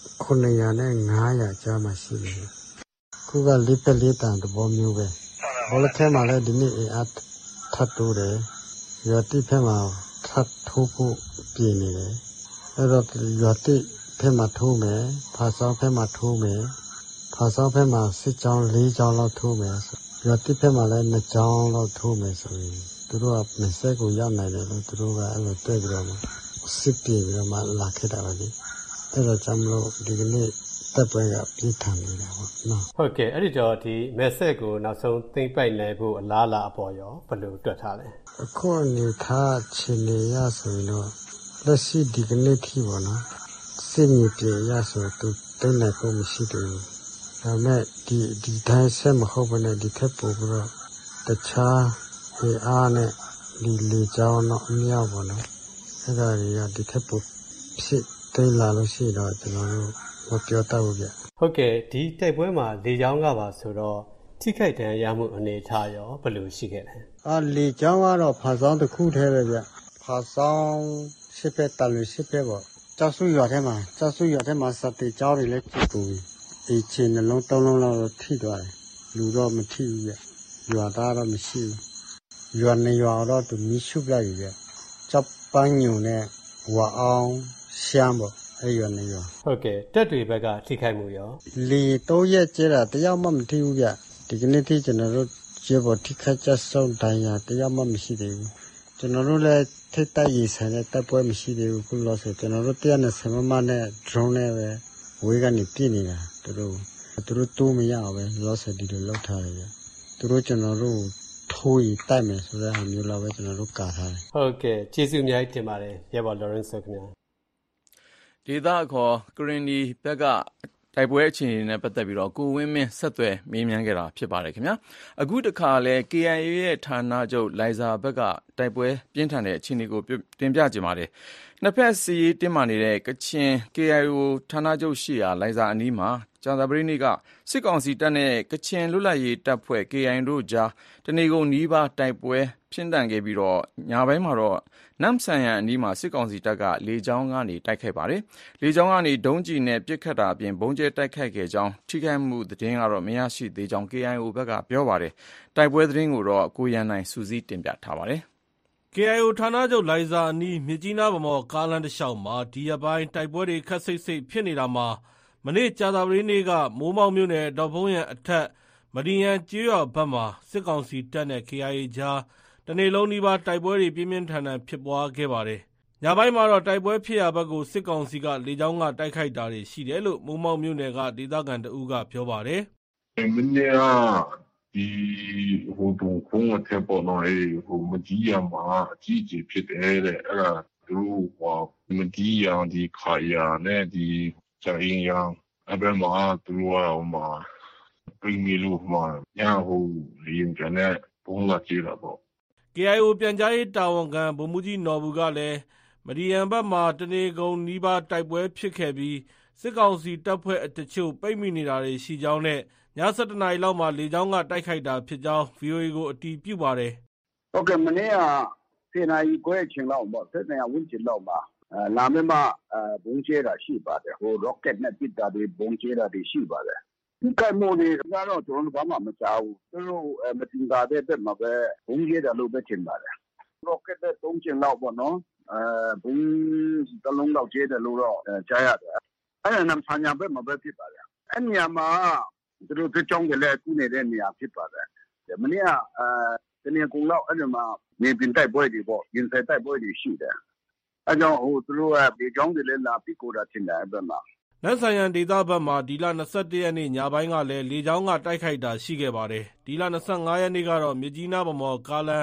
900နဲ့900ကြားမှာရှိတယ်ခုကလေးတန်သဘောမျိုးပဲဘောလခဲမှာလည်းဒီနေ့အားထပ်တိုးတယ်ရွတ်တိဖက်မှာထပ်ထိုးဖို့ပြင်နေတယ်အဲ့တော့ရွတ်တိဖက်မှာထိုးမယ်ဖာဆောင်ဖက်မှာထိုးမယ်ဖာဆောင်ဖက်မှာစစ်ကြောင်း4ကြောင်းလောက်ထိုးမယ်ရွတ်တိဖက်မှာလည်း2ကြောင်းလောက်ထိုးမယ်ဆိုရင်သူတို့ကမဆက်ကိုရောက်နိုင်တယ်လို့သူတို့ကအဲ့လိုတွေ့ပြီးတော့စစ်ပြေပြီးတော့မှလာခဲ့တာပါလေအဲ့တော့ကြောင့်မလို့ဒီကနေ့တပ်ပွဲကပြင်းထန်နေတာပေါ့နော်ဟုတ်ကဲ့အဲ့ဒီတော့ဒီမက်ဆက်ကိုနောက်ဆုံးသိမ့်ပိုက်နိုင်ဖို့အလားအလာအပေါ်ရောဘယ်လိုတွက်ထားလဲအခုအနေထားချင်နေရဆိုရင်တော့လက်ရှိဒီကနေ့ထိပေါ့နော်စစ်မြေပြေရဆိုသူတိတ်နိုင်ဖို့မရှိသေးဘူးဒါမဲ့ဒီတိုင်းဆက်မဟုတ်ဘဲနဲ့ဒီထက်ပိုပြီးတော့တခြားအားနဲ့ဒီလေကြောင်းတော့အမြောက်ပေါ့နော်အဲ့ဒါတွေကဒီထက်ပိုဖြစ်သိလာလို့ရှိတော့ကျွန်တော်တို့မပြောတတ်ဘူးဗျဟုတ်ကဲ့ဒီတိုက်ပွဲမှာလေကြောင်းကပါဆိုတော့ထိခိုက်ဒဏ်ရာရမှုအနေထားရောဘယ်လိုရှိခဲ့လဲလေကြောင်းကတော့ဖာဆောင်တစ်ခုထဲပဲဗျဖာဆောင်ရှစ်ဖက်တလူရှစ်ဖက်ပေါ့ကျောက်စုရွာထဲမှာစတဲ့ကြောင်းတွေလည်းဖြစ်ပူဒီချင်းနှလုံး3လုံးလောက်ထိသွားတယ်လူတော့မထိဘူးဗျရွာသားတော့မရှိဘူးရွာနေရွာတော့သူမီးရှုပလိုက်ပြီဗျကျောက်ပန်းညုံနဲ့ဝါအောင်ရှမ်းပေါ့အဲ့ရွာနေရွာဟုတ်ကဲ့တက်တွေဘက်ကထိခိုက်မှုရောလေ3ရက်ကျဲတာတယောက်မှမထိဘူးဗျဒီကနေ့ထိကျွန်တော်တို့ကျေပေါ်ထိခိုက်ကြဆုံးတန်ရာတယောက်မှမရှိသေးဘူးကျွန်တော်တို့လည်းထိတ်တိုက်ရည်ဆိုင်တဲ့တပ်ပွဲမရှိသေးဘူးခုလို့ဆိုကျွန်တော်တို့120မမနဲ့ drone နဲ့ပဲဝေးကနေပြည့်နေတာသူတို့တိုးမရအောင်ပဲလောဆယ်ဒီလိုလောက်ထားတယ်ဗျသူတို့ကျွန်တော်တို့ထိုးရီတိုက်မယ်ဆိုတဲ့အမျိုးလောက်ပဲကျွန်တော်တို့ကာထားတယ်ဟုတ်ကဲ့ကျေးဇူးအများကြီးတင်ပါတယ်ရဲဘော် Lawrence ခင်ဗျာဒေသခေါ်ကရင်နီဘက်ကတိုက်ပွဲအခြေအနေနဲ့ပတ်သက်ပြီးတော့ကိုဝင်းမင်းဆက်သွယ်မေးမြန်းခဲ့တာဖြစ်ပါတယ်ခင်ဗျာအခုတခါလဲ KIA ရဲ့ဌာနချုပ်လိုင်ဇာဘက်ကတိုက်ပွဲပြင်းထန်တဲ့အခြေအနေကိုတင်ပြကြပါတယ်နှစ်ဖက်စီးတင်းမာနေတဲ့ကချင် KIO ဌာနချုပ်ရှိရာလိုင်ဇာအနီးမှာကြာသပတေးနေ့ကစစ်ကောင်စီတပ်နဲ့ကချင်လွတ်လပ်ရေးတပ်ဖွဲ့ KIA တို့ကြားတနေကုန်နီးပါးတိုက်ပွဲဖြစ်တန်ခဲ့ပြီးတော့ညပိုင်းမှာတော့နမ်ဆန်ယန်အနီးမှာစစ်ကောင်စီတပ်ကလေကြောင်းကနေတိုက်ခိုက်ပါတယ်။လေကြောင်းကနေဒုံးကျည်နဲ့ပစ်ခတ်တာအပြင်ဘုံကျဲတိုက်ခိုက်ခဲ့ကြောင်းထိခိုက်မှုသတင်းကတော့မရရှိသေးကြောင်း KIO ဘက်ကပြောပါတယ်။တိုက်ပွဲသတင်းကိုတော့ကိုရန်နိုင်စူးစီးတင်ပြထားပါတယ်။ KIO ဌာနချုပ်လိုင်ဇာအနီးမြစ်ကြီးနားဗမော်ကားလမ်းတစ်လျှောက်မှာဒီရက်ပိုင်းတိုက်ပွဲတွေခက်စိတ်စိတ်ဖြစ်နေတာမှာမနေ့ကြာသပတေးနေ့ကမိုးမောက်မြို့နယ်ဒေါ့ဖုန်းရံအထက်မဒီယန်ကျေးရွာဘက်မှာစစ်ကောင်စီတပ်နဲ့ KIA ကြားတနေ့လုံးနီးပါးတိုက်ပွဲတွေပြင်းပြင်းထန်ထန်ဖြစ်ပွားခဲ့ပါတယ်။ညပိုင်းမှာတော့တိုက်ပွဲဖြစ်ရာဘက်ကိုစစ်ကောင်စီကလေကြောင်းကတိုက်ခိုက်တာတွေရှိတယ်လို့မိုးမောက်မြို့နယ်ကဒေသခံတဦးကပြောပါတယ်။မနေ့ကဒီတုံဖုန်းအထက်ပေါ်တော့မကြီးရမှာအကြီးကြီးဖြစ်တယ်တဲ့အဲ့ဒါသူတို့မကြီးရဒီခါရနဲ့ဒီချရင်ရအဘယ်မှာသူတို့ပြင်မီလို့ညရင်ကနဲ့ပုံလာကြည့်တာပေါ့ KIO ပြန်ကြားရေးတာဝန်ခံဗိုလ်မှူးကြီးနော်ဘူးကလည်းမဒီယန်ဘက်မှာတနေကုန်နီးပါးတိုက်ပွဲဖြစ်ခဲ့ပြီးစစ်ကောင်စီတပ်ဖွဲ့တချို့ပိတ်မိနေတာတွေရှိကြောင်းနဲ့ည7:00 နာရီလောက်မှာလေကြောင်းကတိုက်ခိုက်တာဖြစ်ကြောင်း VOA ကိုအတည်ပြုပါတယ်။ဟုတ်ကဲ့မနေ့က10:00 နာရီခွဲအချိန်လောက်ပေါ့10:00 နာရီဝန်းကျင်လောက်မှာလာမင်းမဘုံကျဲတာရှိပါတယ်။rocket နဲ့ပစ်တာတွေဘုံကျဲတာတွေရှိပါတယ်။ဒီကမိုးတွေကတော့ကျွန်တော်ဘာမှမကြားဘူး။သူတို့မတင်ကြတဲ့ဘက်မှာပဲဘုံကျဲတာလို့ပဲထင်ပါတယ်။ rocket နဲ့3ကျင်လောက်ပေါ့နော်။ဘုံတစ်လုံးလောက်ကျဲတယ်လို့တော့ကြားရတယ်။အဲ့ဒါနမ်ဆန်ညာဘက်မှာပဲဖြစ်ပါတယ်။အဲ့နေရာမှာသူတို့တကြောင်ကလေးကူနေတဲ့နေရာဖြစ်ပါတယ်။မနေ့ကတနေ့ကုန်လောက်အဲ့ဒီမှာနေပြင်တိုက်ပွဲတွေပေါ့ရင်ဆိုင်တိုက်ပွဲတွေရှိတယ်။အဲကြောင့်သူတို့ကဒီကြောင်းတွေလည်းလာပြီးကိုတာတင်တယ်အဲ့ဘက်မှာနတ်ဆိုင်ရန်ဒေသဘက်မှာဒီလ21ရက်နေ့ညပိုင်းကလည်းလေကြောင်းကတိုက်ခိုက်တာရှိခဲ့ပါတယ်။ဒီလ25ရက်နေ့ကတော့မြစ်ကြီးနားဗမော်ကားလမ်းဒေ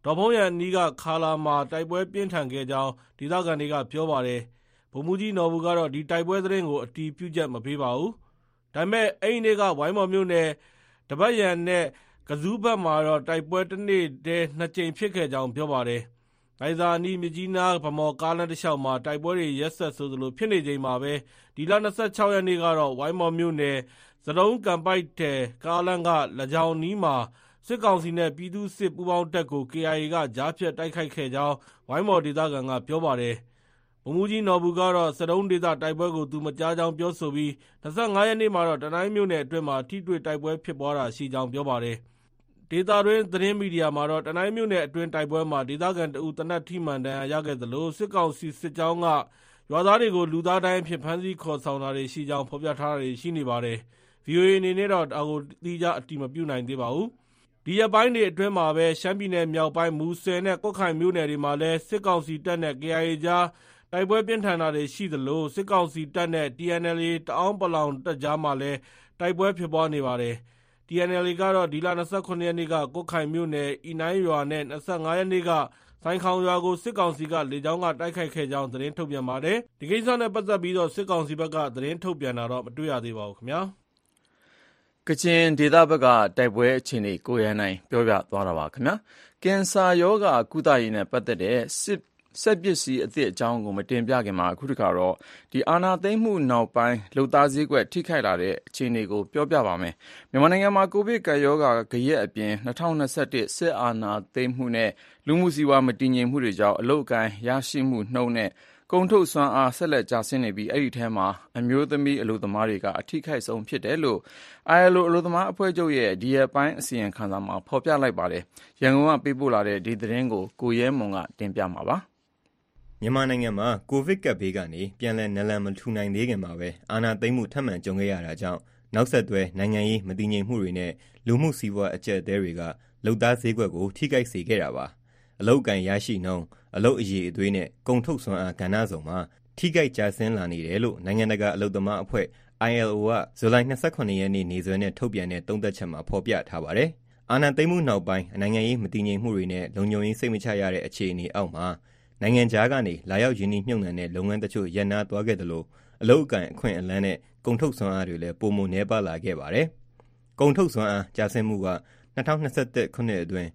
ဒေါ်ဖုံးရံအနီးကခါလာမှာတိုက်ပွဲပြင်းထန်ခဲ့ကြောင်းဒေသခံတွေကပြောပါတယ်။ဗိုလ်မှူးကြီးနော်ဘူကတော့ဒီတိုက်ပွဲသတင်းကိုအတည်ပြုချက်မပေးပါဘူး။ဒါပေမဲ့အဲ့ဒီနေ့ကဝိုင်းမော်မြို့နယ်တပတ်ရံနဲ့ကဇူးဘက်မှာတော့တိုက်ပွဲတစ်နေ့တည်း2 ကြိမ်ဖြစ်ခဲ့ကြောင်းပြောပါတယ်။လိုင်ဇာအနီးမြစ်ကြီးနားဗမော်ကားလမ်းတစ်လျှောက်မှာတိုက်ပွဲတွေရက်ဆက်ဆိုသလိုဖြစ်နေချိန်မှာပဲဒီလ26 ရက်နေ့ကတော့ဝိုင်းမော်မြို့နယ်စတုံးကံပိုက်တဲ့ကားလမ်းကလက်ကြောင်နီးမှာစစ်ကောင်စီနဲ့ပြည်သူ့စစ်ပူးပေါင်းတပ်ကို KIA ကကြားဖြတ်တိုက်ခိုက်ခဲ့ကြောင်းဝိုင်းမော်ဒေသခံကပြောပါတယ်။ဗိုလ်မှူးကြီးနော်ဘူကတော့စတုံးဒေသတိုက်ပွဲကိုသူမကြားကြောင်းပြောဆိုပြီး25 ရက်နေ့မှာတော့တနိုင်းမြို့နယ်အတွင်းမှာထိတွေ့တိုက်ပွဲဖြစ်ပွားတာရှိကြောင်းပြောပါတယ်။ဒေသတွင်းသတင်းမီဒီယာမှာတော့တနိုင်းမြို့နယ်အတွင်းတိုက်ပွဲမှာဒေသခံတအူသေနတ်ထိမှန်ဒဏ်ရာရခဲ့သလိုစစ်ကောင်စီစစ်ကြောင်းကရွာသားတွေကိုလူသားတိုင်းအဖြစ်ဖမ်းဆီးခေါ်ဆောင်တာတွေရှိကြောင်းဖော်ပြထားတာတွေရှိနေပါတယ်။ VOA အနေနဲ့တော့ဒါကိုသီးခြားအတည်မပြုနိုင်သေးပါဘူး။ဒီရက်ပိုင်းတွေအတွင်းမှာပဲရှမ်းပြည်နယ်မြောက်ပိုင်းမူဆယ်နဲ့ကွတ်ခိုင်မြို့နယ်တွေမှာလည်းစစ်ကောင်စီတပ်နဲ့ KIA ကြားတိုက်ပွဲပြင်းထန်တာတွေရှိသလိုစစ်ကောင်စီတပ်နဲ့ TNLA တအောင်းပလောင်တပ်ကြားမှာလည်းတိုက်ပွဲဖြစ်ပွားနေပါတယ်။ TNLA ကတော့ဒီလ29 ရက်နေ့ကကွတ်ခိုင်မြို့နယ်အီနိုင်းရွာနဲ့25 ရက်နေ့ကဆိုင်ခေါင်ရွာကိုစစ်ကောင်စီကလေကြောင်းကတိုက်ခိုက်ခဲ့ကြောင်းသတင်းထုတ်ပြန်ပါတယ်။ဒီကိစ္စနဲ့ပတ်သက်ပြီးစစ်ကောင်စီဘက်ကသတင်းထုတ်ပြန်တာတော့မတွေ့ရသေးပါဘူးခင်ဗျာ။ကချင်ဒေသဘက်ကတိုက်ပွဲအခြေအနေကိုရန်နိုင်ပြောပြသွားတာပါခင်ဗျာ။ကင်ဆာရောဂါကုသရေးနဲ့ပတ်သက်တဲ့စက်ပစ္စည်းအသစ်အကြောင်းကိုမတင်ပြခင်မှာအခုတခါတော့အာဏာသိမ်းမှုနောက်ပိုင်းလုပ်သားဈေးကွက်ထိခိုက်လာတဲ့အခြေအနေကိုပြောပြပါမယ်။မြန်မာနိုင်ငံမှာကိုဗစ်ကပ်ရောဂါဂယက်အပြင်2021စစ်အာဏာသိမ်းမှုနဲ့လူမှုစီးပွားမတည်ငြိမ်မှုတွေကြောင့်အလုပ်အကိုင်ရရှိမှုနှုန်းနဲ့ကုန်ထုတ်စွမ်းအားဆက်လက်ကျဆင်းနေပြီးအဲ့ဒီထဲမှာအမျိုးသမီးအလုပ်သမားတွေကအထိခိုက်ဆုံးဖြစ်တယ်လို့ ILO အလုပ်သမားအဖွဲ့ချုပ်ရဲ့ဒီရက်ပိုင်းအစီရင်ခံစာမှာဖော်ပြလိုက်ပါတယ်။ရန်ကုန်ကပေးပို့လာတဲ့ဒီသတင်းကိုကိုရဲမွန်ကတင်ပြမှာပါ။မြန်မာနိုင်ငံမှာကိုဗစ်ကပ်ဘေးကနေပြန်လည်နလန်မထူနိုင်သေးခင်မှာပဲအာဏာသိမ်းမှုထပ်မံကြုံခဲ့ရတာကြောင့်နောက်ဆက်တွဲနိုင်ငံရေးမတည်ငြိမ်မှုတွေနဲ့လူမှုစီးပွားအကျပ်အတည်းတွေကလုပ်သားဈေးကွက်ကိုထိခိုက်စေခဲ့တာပါ။အလုပ်အကိုင်ရရှိနှုန်းအလုပ်အရည်အသွေးနဲ့ကုန်ထုတ်စွမ်းအားကဏ္ဍစုံမှာထိခိုက်ကျဆင်းလာနေတယ်လို့နိုင်ငံတကာအလုပ်သမားအဖွဲ့ ILO ကဇူလိုင်28 ရက်နေ့စွဲနဲ့ထုတ်ပြန်တဲ့သုံးသပ်ချက်မှာဖော်ပြထားပါတယ်။အာဏာသိမ်းမှုနောက်ပိုင်းနိုင်ငံရေးမတည်ငြိမ်မှုတွေနဲ့လုံခြုံရေးစိတ်မချရတဲ့အခြေအနေအောက်မှာနိုင်ငံခြားကနေလာရောက်ရင်းနှီးမြှုပ်နှံတဲ့လုပ်ငန်းတချို့ရပ်နားသွားခဲ့သလိုအလုပ်အကိုင်အခွင့်အလမ်းနဲ့ကုန်ထုတ်စွမ်းအားတွေလည်းပိုမိုနည်းပါးလာခဲ့ပါတယ်။ကုန်ထုတ်စွမ်းအားကျဆင်းမှုက2021 ခုနှစ်အတွင်း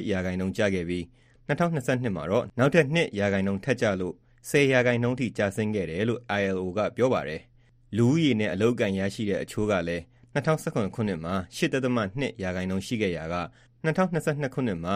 8% ကျခဲ့ပြီး2022မှာတော့နောက်ထပ်2% ထပ်ကျလို့10% ထိကျဆင်းခဲ့တယ်လို့ ILO ကပြောပါတယ်။လူဦးရေနဲ့အလုပ်အကိုင်ရရှိတဲ့အချိုးကလည်း2019 ခုနှစ်မှာ 8.2% ရှိခဲ့ရာက2022 ခုနှစ်မှာ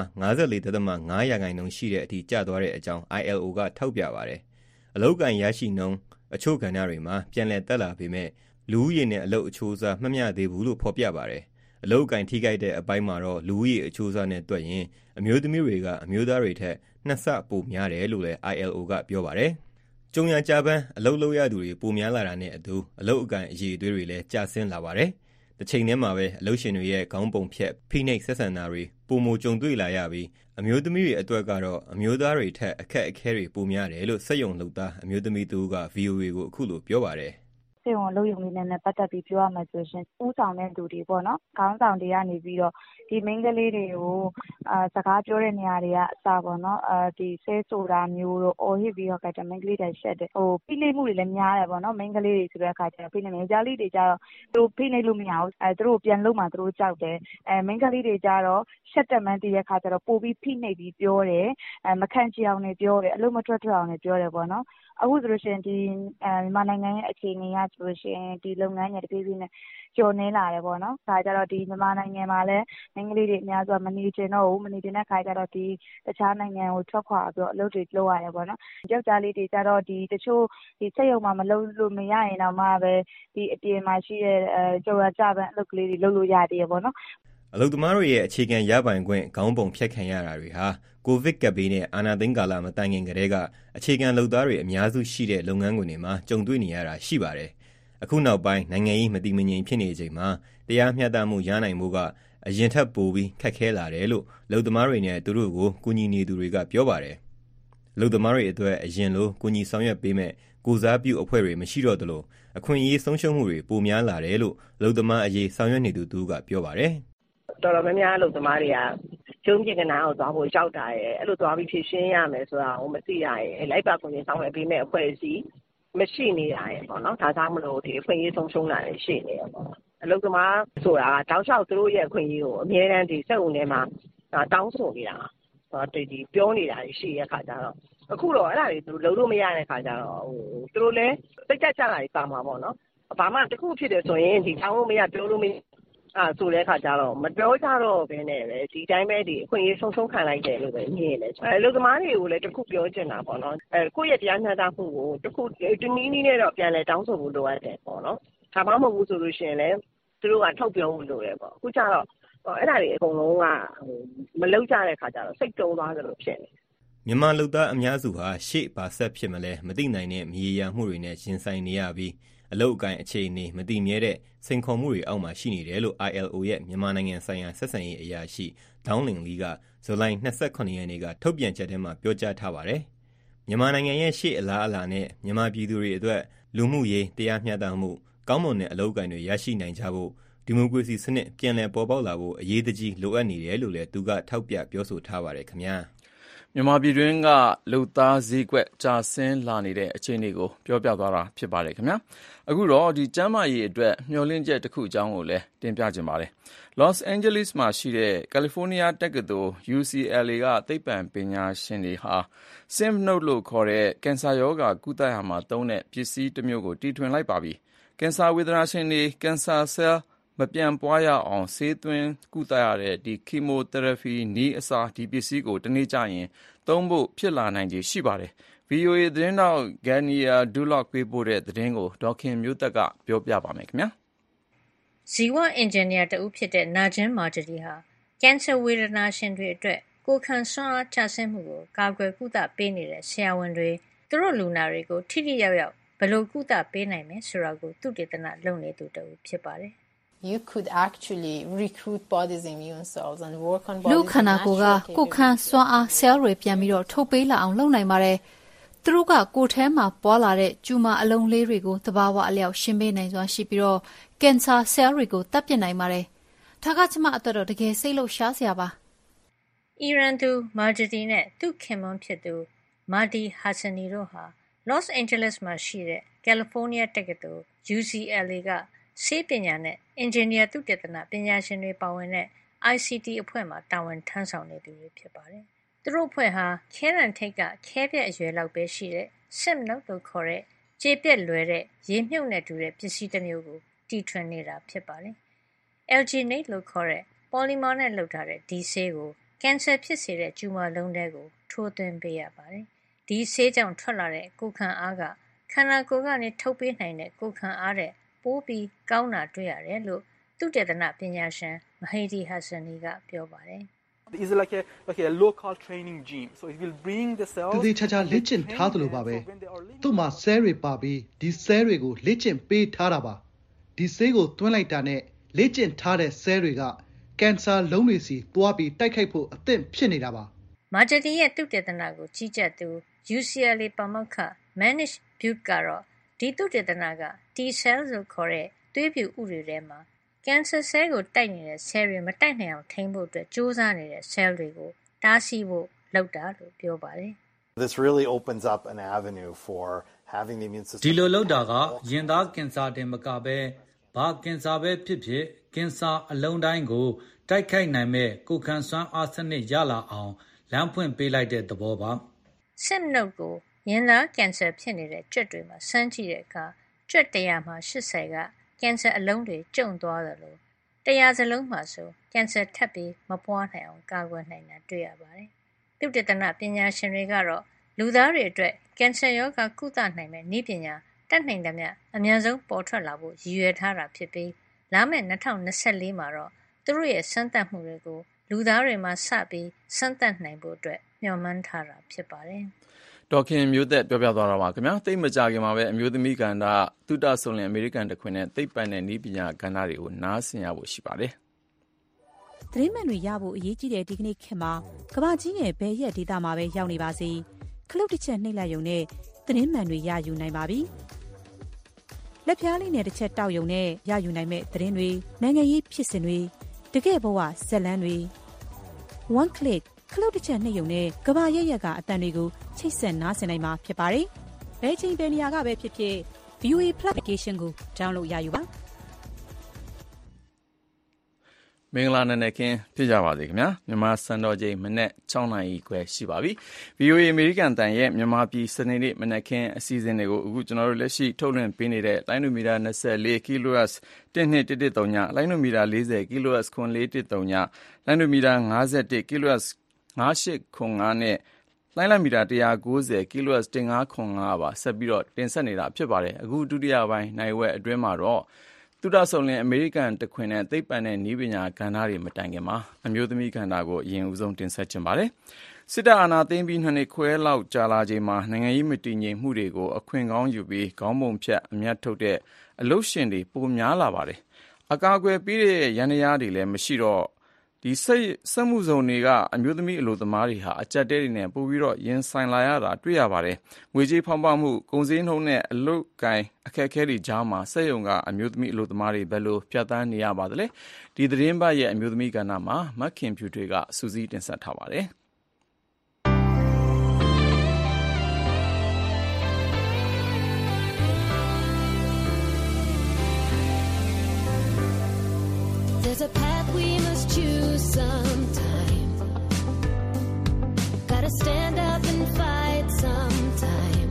54.5% ရှိတဲ့အထိကျသွားတဲ့အကြောင်း ILO ကထောက်ပြပါတယ်။အလုပ်အကိုင်ရရှိနှုန်းအချို့ကဏ္ဍတွေမှာပြန်လည်တက်လာပေမဲ့လူဦးရေနဲ့အလုပ်အချိုးအစားမမျှသေးဘူးလို့ဖော်ပြပါတယ်။အလုပ်အကိုင်ထိခိုက်တဲ့အပိုင်းမှာတော့လူဦးရေအချိုးအစားနဲ့တွက်ရင်အမျိုးသမီးတွေကအမျိုးသားတွေထက်2 ဆပိုများတယ်လို့လည်း ILO ကပြောပါတယ်။ကြုံရကြပန်းအလုပ်လုပ်ရသူတွေပိုများလာတာနဲ့အတူအလုပ်အကိုင်အရည်အသွေးတွေလည်းကျဆင်းလာပါတယ်။တစ်ချိန်တည်းမှာပဲအလုပ်ရှင်တွေရဲ့ခေါင်းပုံဖြတ်ဖိနှိပ်ဆက်ဆံတာတွေပိုမိုကြုံတွေ့လာရပြီးအမျိုးသမီးတွေအတွက်ကတော့အမျိုးသားတွေထက်အခက်အခဲတွေပိုများတယ်လို့စက်ရုံလုပ်သားအမျိုးသမီးသူက VOA ကိုအခုလိုပြောပါတယ်စေုံအလုပ်ရုံလေးနဲ့ပတ်သက်ပြီးပြောရမှာဆိုရှင်ဦးဆောင်တဲ့သူတွေပေါ့နော်ခေါင်းဆောင်တွေကနေပြီးတော့ဒီမိန်းကလေးတွေကိုစကားပြောတဲ့နေရာတွေကအစပေါ့နော်ဒီဆဲဆိုတာမျိုးတို့အော်ဟစ်ပြီးတော့ကတည်းကမိန်းကလေးတွေရှက်တယ်ဖိနှိပ်မှုတွေလည်းများတယ်ပေါ့နော်မိန်းကလေးတွေဆိုတဲ့အခါကျတော့ဖိနှိပ်နေကြလေးတွေကျတော့သူတို့ဖိနှိပ်လို့မရဘူးသူတို့ပြန်လို့မှသူတို့ကြောက်တယ်မိန်းကလေးတွေကျတော့ရှက်တက်မှန်းတည်တဲ့အခါကျတော့ပိုပြီးဖိနှိပ်ပြီးပြောတယ်မခံချအောင်နေပြောတယ်အလုံးမထွက်အောင်နေပြောတယ်ပေါ့နော်အခုဆိုလို့ရှိရင်ဒီမြန်မာနိုင်ငံရဲ့အခြေအနေကဆိုလို့ရှိရင်ဒီလုပ်ငန်းတွေတပြေးပြေးနဲ့ကျော်နေလာတယ်ပေါ့နော်ဒါကြတော့ဒီမြန်မာနိုင်ငံမှာလည်းနိုင်ငံလေးတွေအများစုမနေချင်တော့ဘူးမနေချင်တဲ့ခါကျတော့ဒီတခြားနိုင်ငံကိုထွက်ခွာပြီးတော့အလုပ်တွေလုပ်ရတယ်ပေါ့နော်ယောက်ျားလေးတွေကြတော့ဒီတချို့ဒီစက်ရုံမှာမလုပ်လို့မရရင်တော့မှပဲဒီအပြင်မှာရှိတဲ့ကျော်ရကြပန်းအလုပ်ကလေးတွေလုပ်လို့ရသေးရပေါ့နော်အလုပ်သမားတွေရဲ့အခြေခံရပိုင်ခွင့်ခေါင်းပုံဖြတ်ခံရတာတွေဟာကိုဗစ်ကပ်ဘေးနဲ့အာဏာသိမ်းကာလမတိုင်ခင်ကတည်းကအခြေခံလုပ်သားတွေအများစုရှိတဲ့လုပ်ငန်းခွင်တွေမှာကြုံတွေ့နေရတာရှိပါတယ်။အခုနောက်ပိုင်းနိုင်ငံရေးမတည်မငြိမ်ဖြစ်နေချိန်မှာတရားမျှတမှုရနိုင်မှုကအရင်ထက်ပိုပြီးခက်ခဲလာတယ်လို့လုပ်သမားတွေနဲ့သူတို့ကိုကူညီနေသူတွေကပြောပါတယ်။လုပ်သမားတွေအတွက်အရင်လိုကူညီဆောင်ရွက်ပေးမဲ့ကိုစားပြုအဖွဲ့တွေမရှိတော့သလိုအခွင့်အရေးဆုံးရှုံးမှုတွေပိုများလာတယ်လို့လုပ်သမားအရေးဆောင်ရွက်နေသူကပြောပါတယ်။တော်တော်များများလုပ်သမားတွေကကျုံးပြကနာကိုသွားဖို့ရောက်တာရဲ့အဲ့လိုသွားပြီးဖြည့်ရှင်းရမယ်ဆိုတာကိုမသိရရဲ့လိုက်ပါကုန်ရင်ဆောင်ရွက်ပေးမဲ့အဖွဲ့အစည်းမရှိနေတာရဲ့ပေါ့နော်ဒါကြောင့်မလို့ဒီအခွင့်အရေးဆုံးရှုံးတာလည်းရှိနေရပေါ့အလုပ်သမားဆိုတာတောက်လျှောက်သူတို့ရဲ့အခွင့်အရေးကိုအမြဲတမ်းဒီစက်ုံထဲမှာတောင်းဆိုနေတာဒီပြောနေတာရှိရခါကြတော့အခုတော့အဲ့ဒါတွေသူလုံးလို့မရတဲ့ခါကြတော့သူတို့လည်းစိတ်ကြကြတာတွေပါမှာပေါ့နော်ဘာမှတစ်ခုဖြစ်တယ်ဆိုရင်ဒီတောင်းလို့မရပြောလို့မရဆိုတဲ့ခါကြတော့မပြောကြတော့ဘဲနဲ့ပဲဒီတိုင်းပဲဒီအခွင့်အရေးဆုံးခံလိုက်တယ်လို့ပဲမြင်တယ်အလုပ်သမားတွေကိုလည်းတစ်ခုပြောချင်တာပေါ့နော်ကိုယ့်ရဲ့တရားမျှတမှုကိုတစ်ခုတနည်းနည်းနဲ့တော့ပြန်လဲတောင်းဆိုဖို့လိုအပ်တယ်ပေါ့နော်ဒါမှမဟုတ်ဘူးဆိုလို့ရှိရင်လည်းသူတို့ကထုတ်ပြောဖို့လိုတယ်ပေါ့အခုကျတော့အဲ့ဒါတွေအကုန်လုံးကမလောက်ကြတဲ့ခါကျတော့စိတ်တုံးသွားသလိုဖြစ်နေမြန်မာလူသားအများစုဟာရှေ့ဘာဆက်ဖြစ်မလဲမသိနိုင်တဲ့မရေရာမှုတွေနဲ့ရင်ဆိုင်နေရပြီးအလုတ်အကိုင်းအခြေအနေမသိမြဲတဲ့စိန်ခေါ်မှုတွေအောက်မှာရှိနေတယ်လို့ ILO ရဲ့မြန်မာနိုင်ငံဆိုင်ရာဆက်ဆံရေးအရာရှိဒေါင်းလင်လီကဇူလိုင်28ရက်နေ့ကထုတ်ပြန်ချက်ထဲမှာပြောကြားထားပါတယ်။မြန်မာနိုင်ငံရဲ့ရှေ့အလားအလာနဲ့မြန်မာပြည်သူတွေအတွက်လူမှုရေးတရားမျှတမှုကောင်းမွန်တဲ့အလုတ်အကိုင်းတွေရရှိနိုင်ကြဖို့ဒီမိုကရေစီစနစ်ပြန်လည်ပေါ်ပေါက်လာဖို့အရေးတကြီးလိုအပ်နေတယ်လို့လည်းသူကထောက်ပြပြောဆိုထားပါတယ်ခင်ဗျာ။မြန်မာပြည်တွင်းကလုပ်သားဈေးကွက်ကျဆင်းလာနေတဲ့အခြေအနေကိုပြောပြသွားတာဖြစ်ပါတယ်ခင်ဗျာအခုတော့ဒီကျန်းမာရေးအတွက်မျှော်လင့်ချက်တစ်ခုအကြောင်းကိုလည်းတင်ပြခြင်းပါတယ် Los Angeles မှာရှိတဲ့ California တက္ကသိုလ် UCLA ကသိပ္ပံပညာရှင်တွေဟာ Lymph node လို့ခေါ်တဲ့ကင်ဆာရောဂါကုသရာမှာသုံးတဲ့ပစ္စည်းတစ်မျိုးကိုတီထွင်လိုက်ပါပြီကင်ဆာဝေဒနာရှင်တွေကင်ဆာဆဲလ်မပြန့်ပွားရအောင်ဆေးသွင်းကုသရတဲ့ဒီ chemotherapy နည်းအစားဒီပစ္စည်းကိုတနေ့ကျရင်သုံးဖို့ဖြစ်လာနိုင်ခြေရှိပါတယ်။ VOA သတင်းတောက် Gania Dullock ပေးပို့တဲ့သတင်းကိုဒေါခင်မျိုးသက်ကပြောပြပါမယ်ခင်ဗျာ။ဇီဝအင်ဂျင်နီယာတဦးဖြစ်တဲ့နာဂျင်းမာဂျရီဟာကင်ဆာဝေဒနာရှင်တွေအတွက်ကိုယ်ခံစွမ်းအားကျဆင်းမှုကိုကာကွယ်ကုသပေးနေတဲ့ဆရာဝန်တွေသူတို့လူနာတွေကိုထိထိရောက်ရောက်ဘယ်လိုကုသပေးနိုင်မယ်ဆိုတာကိုသုတေသနလုပ်နေသူတဦးဖြစ်ပါတယ် You could actually recruit body's immune cells and work on body လူခန္ဓာကိုယ်ကကိုယ်ခံစွမ်းအား cell တွေပြန်ပြီးတော့ထုတ်ပေးလာအောင်လုပ်နိုင်ပါတယ်။သူတို့ကကိုယ်ထဲမှာပွားလာတဲ့ကျူမာအလုံးလေးတွေကိုသဘာဝအလျောက်ရှင်းပေးနိုင်စွမ်းရှိပြီးတော့ကင်ဆာ cell တွေကိုတပ်ပစ်နိုင်ပါတယ်။ဒါကကျမအတွက်တော့တကယ်စိတ်လှုပ်ရှားစရာပါ။အီရန်သူမာဂျတီနဲ့သူ့ခင်မွန်းဖြစ်သူမာဒီဟာဆနီတို့ဟာ Los Angeles မှာရှိတဲ့ California တက္ကသိုလ် UCLA ကဆေးပညာနဲ့အင်ဂျင်နီယာသုတေသနပညာရှင်တွေပါဝင်တဲ့ ICT အဖွဲ့မှာတာဝန်ထမ်းဆောင်နေသူတွေဖြစ်ပါတယ်။သူတို့အဖွဲ့ဟာခဲရန်ထိတ်ကခဲပြက်အရွယ်လောက်ပဲရှိတဲ့ Lymph node လို့ခေါ်တဲ့ကြေပြက်လွယ်တဲ့ရေမြုပ်နဲ့တူတဲ့ပစ္စည်းတစ်မျိုးကိုတီထွင်နေတာဖြစ်ပါတယ်။ alginate လို့ခေါ်တဲ့ polymer နဲ့လုပ်ထားတဲ့ဒီဆေးကိုကင်ဆာဖြစ်စေတဲ့ကျူမာလုံးတွေကိုထိုးသွင်းပေးရပါတယ်။ဒီဆေးကြောင့်ထွက်လာတဲ့ကိုယ်ခံအားကခန္ဓာကိုယ်ကနေထုတ်ပေးနိုင်တဲ့ကိုယ်ခံအားတဲ့ပိုးပြီးကောင်းတာတွေ့ရတယ်လို့သုတေသနပညာရှင်မဟီဒီဟာဆန်နီကပြောပါတယ်။ Is like a local training gym. So it will bring the cells. ဒီချာလေ့ကျင့်ထားသလိုပါပဲ။သူ့မှာ cell တွေပါပြီးဒီ cell တွေကိုလေ့ကျင့်ပေးထားတာပါ။ဒီဆေးကိုသွင်းလိုက်တာနဲ့လေ့ကျင့်ထားတဲ့ cell တွေကကင်ဆာလုံးတွေစီသွားပြီးတိုက်ခိုက်ဖို့အသင့်ဖြစ်နေတာပါ။မာဂျတီရဲ့သုတေသနကိုကြီးကြပ်သူ UCLA ပါမောက္ခ Manish Butte ကတော့ဒီသုတေသနက T-cells လို့ခေါ်တဲ့သွေးပြူဥတွေထဲမှာကင်ဆာဆဲကိုတိုက်နေတဲ့ cell တွေမတိုက်နိုင်အောင်ထိန်းဖို့အတွက်ကြိုးစားနေတဲ့ cell တွေကိုတားဆီးဖို့လုပ်တာလို့ပြောပါတယ်။ This really opens up an avenue for having the immune system. ဒီလိုလုပ်တာကရင်သားကင်ဆာတင်မကပဲဘာကင်ဆာပဲဖြစ်ဖြစ်ကင်ဆာအလုံးတိုင်းကိုတိုက်ခိုက်နိုင်မဲ့ကိုယ်ခံစွမ်းအားစနစ်ရလာအောင်လမ်းဖွင့်ပေးလိုက်တဲ့သဘောပါ။ Lymph node ကိုရင်သားကင်ဆာဖြစ်နေတဲ့ကြွက်တွေမှာစမ်းကြည့်တဲ့အခါကြွက်100မှာ80ကကင်ဆာအလုံးတွေကျုံသွားတယ်လို့100စလုံးမှာဆိုကင်ဆာထပ်ပြီးမပွားနိုင်အောင်ကာကွယ်နိုင်တာတွေ့ရပါတယ်။သုတေသနပညာရှင်တွေကတော့လူသားတွေအတွက်ကင်ဆာရောဂါကုသနိုင်မဲ့နည်းပညာတတ်နိုင်သမျှအများဆုံးပေါ်ထွက်လာဖို့ရည်ရွယ်ထားတာဖြစ်ပြီးလာမယ့်2024မှာတော့သူတို့ရဲ့စမ်းသပ်မှုတွေကိုလူသားတွေမှာစပြီးစမ်းသပ်နိုင်ဖို့အတွက်မျှော်မှန်းထားတာဖြစ်ပါတယ်။ဒေါခင်မျိုးသက်ပြောပြသွားတာပါခင်ဗျာသိမကြခင်မှာပဲအမျိုးသမီးကဏ္ဍသုတဆုံလင်အမေရိကန်တခွင်နဲ့သိပ္ပံနဲ့နည်းပညာကဏ္ဍတွေကိုနားဆင်ရဖို့ရှိပါတယ်။သတင်းမှန်တွေရဖို့အရေးကြီးတဲ့ဒီကနေ့ခေတ်မှာကမ္ဘာကြီးရဲ့ဘယ်ရက်ဒေသမှာပဲရောက်နေပါစေခလုတ်တစ်ချက်နှိပ်လိုက်ရုံနဲ့သတင်းမှန်တွေရယူနိုင်ပါပြီ။လက်ဖြားလေးနဲ့တစ်ချက်တောက်ရုံနဲ့ရယူနိုင်မဲ့သတင်းတွေနိုင်ငံရေးဖြစ်စဉ်တွေတကယ့်ဘဝဇက်လန်းတွေ One Click ခလုတ်တစ်ချက်နှိပ်ရုံနဲ့ကမ္ဘာရဲ့ကအတန်တွေကိုချိတ်ဆက်နားဆင်နိုင်မှာဖြစ်ပါတယ်။ဘယ်ချိန်ဘယ်နေရာကပဲဖြစ်ဖြစ် VOA Plus application ကို download ရယူပါမင်္ဂလာနံနက်ခင်းဖြစ်ကြပါစေခင်ဗျာမြန်မာစံတော်ချိန်မနက်6နာရီခွဲရှိပါပြီ VOA အမေရိကန်တန်ရဲ့မြန်မာပြည်စနေနေ့မနက်ခင်းအစီအစဉ်တွေကိုအခုကျွန်တော်တို့လက်ရှိထုတ်လွှင့်ပေးနေတဲ့လိုင်းနိုမီတာ24 kHz 1213လိုင်းနိုမီတာ40 kHz 9413လိုင်းနိုမီတာ51 kHz 9805နဲ့လိုင်းလမီတာ190 kHz 1505ပါဆက်ပြီးတော့တင်ဆက်နေတာဖြစ်ပါတယ်အခုဒုတိယပိုင်းနိုင်ဝက်အတွင်းမှာတော့သုဒဆုံလင်အမေရိကန်တခွင်နဲ့သိပ္ပံနဲ့နည်းပညာကဏ္ဍတွေမတိုင်ခင်မှာအမျိုးသမီးကဏ္ဍကိုအရင်ဦးဆုံးတင်ဆက်ချင်ပါတယ်စစ်တပ်အာဏာသိမ်းပြီး2နှစ်ခွဲလောက်ကြာလာချိန်မှာနိုင်ငံရေးမတည်ငြိမ်မှုတွေကိုအခွင့်ကောင်းယူပြီးခေါင်းပုံဖြတ်အမြတ်ထုတ်တဲ့အလုပ်ရှင်တွေပိုများလာပါတယ်အကာအကွယ်ပေးတဲ့ရန်ရာတွေလည်းမရှိတော့ဒီစက်မှုဇုံတွေကအမျိုးသမီးအလုပ်သမားတွေဟာအကြက်တဲတွေနဲ့ပို့ပြီးတော့ရင်ဆိုင်လာရတာတွေ့ရပါတယ်။ငွေကြေးဖောင်းပွမှုကုန်စည်နှုန်းနဲ့အလုပ်ကိုင်အခက်အခဲတွေကြားမှာစက်ရုံကအမျိုးသမီးအလုပ်သမားတွေဘယ်လိုဖြတ်သန်းနေရပါသလဲ။ဒီသတင်းပတ်ရဲ့အမျိုးသမီးကဏ္ဍမှာမခင်ဖြူတွေကစူးစီးတင်ဆက်ထားပါတယ်။ There's a path we must choose sometime. Gotta stand up and fight sometime.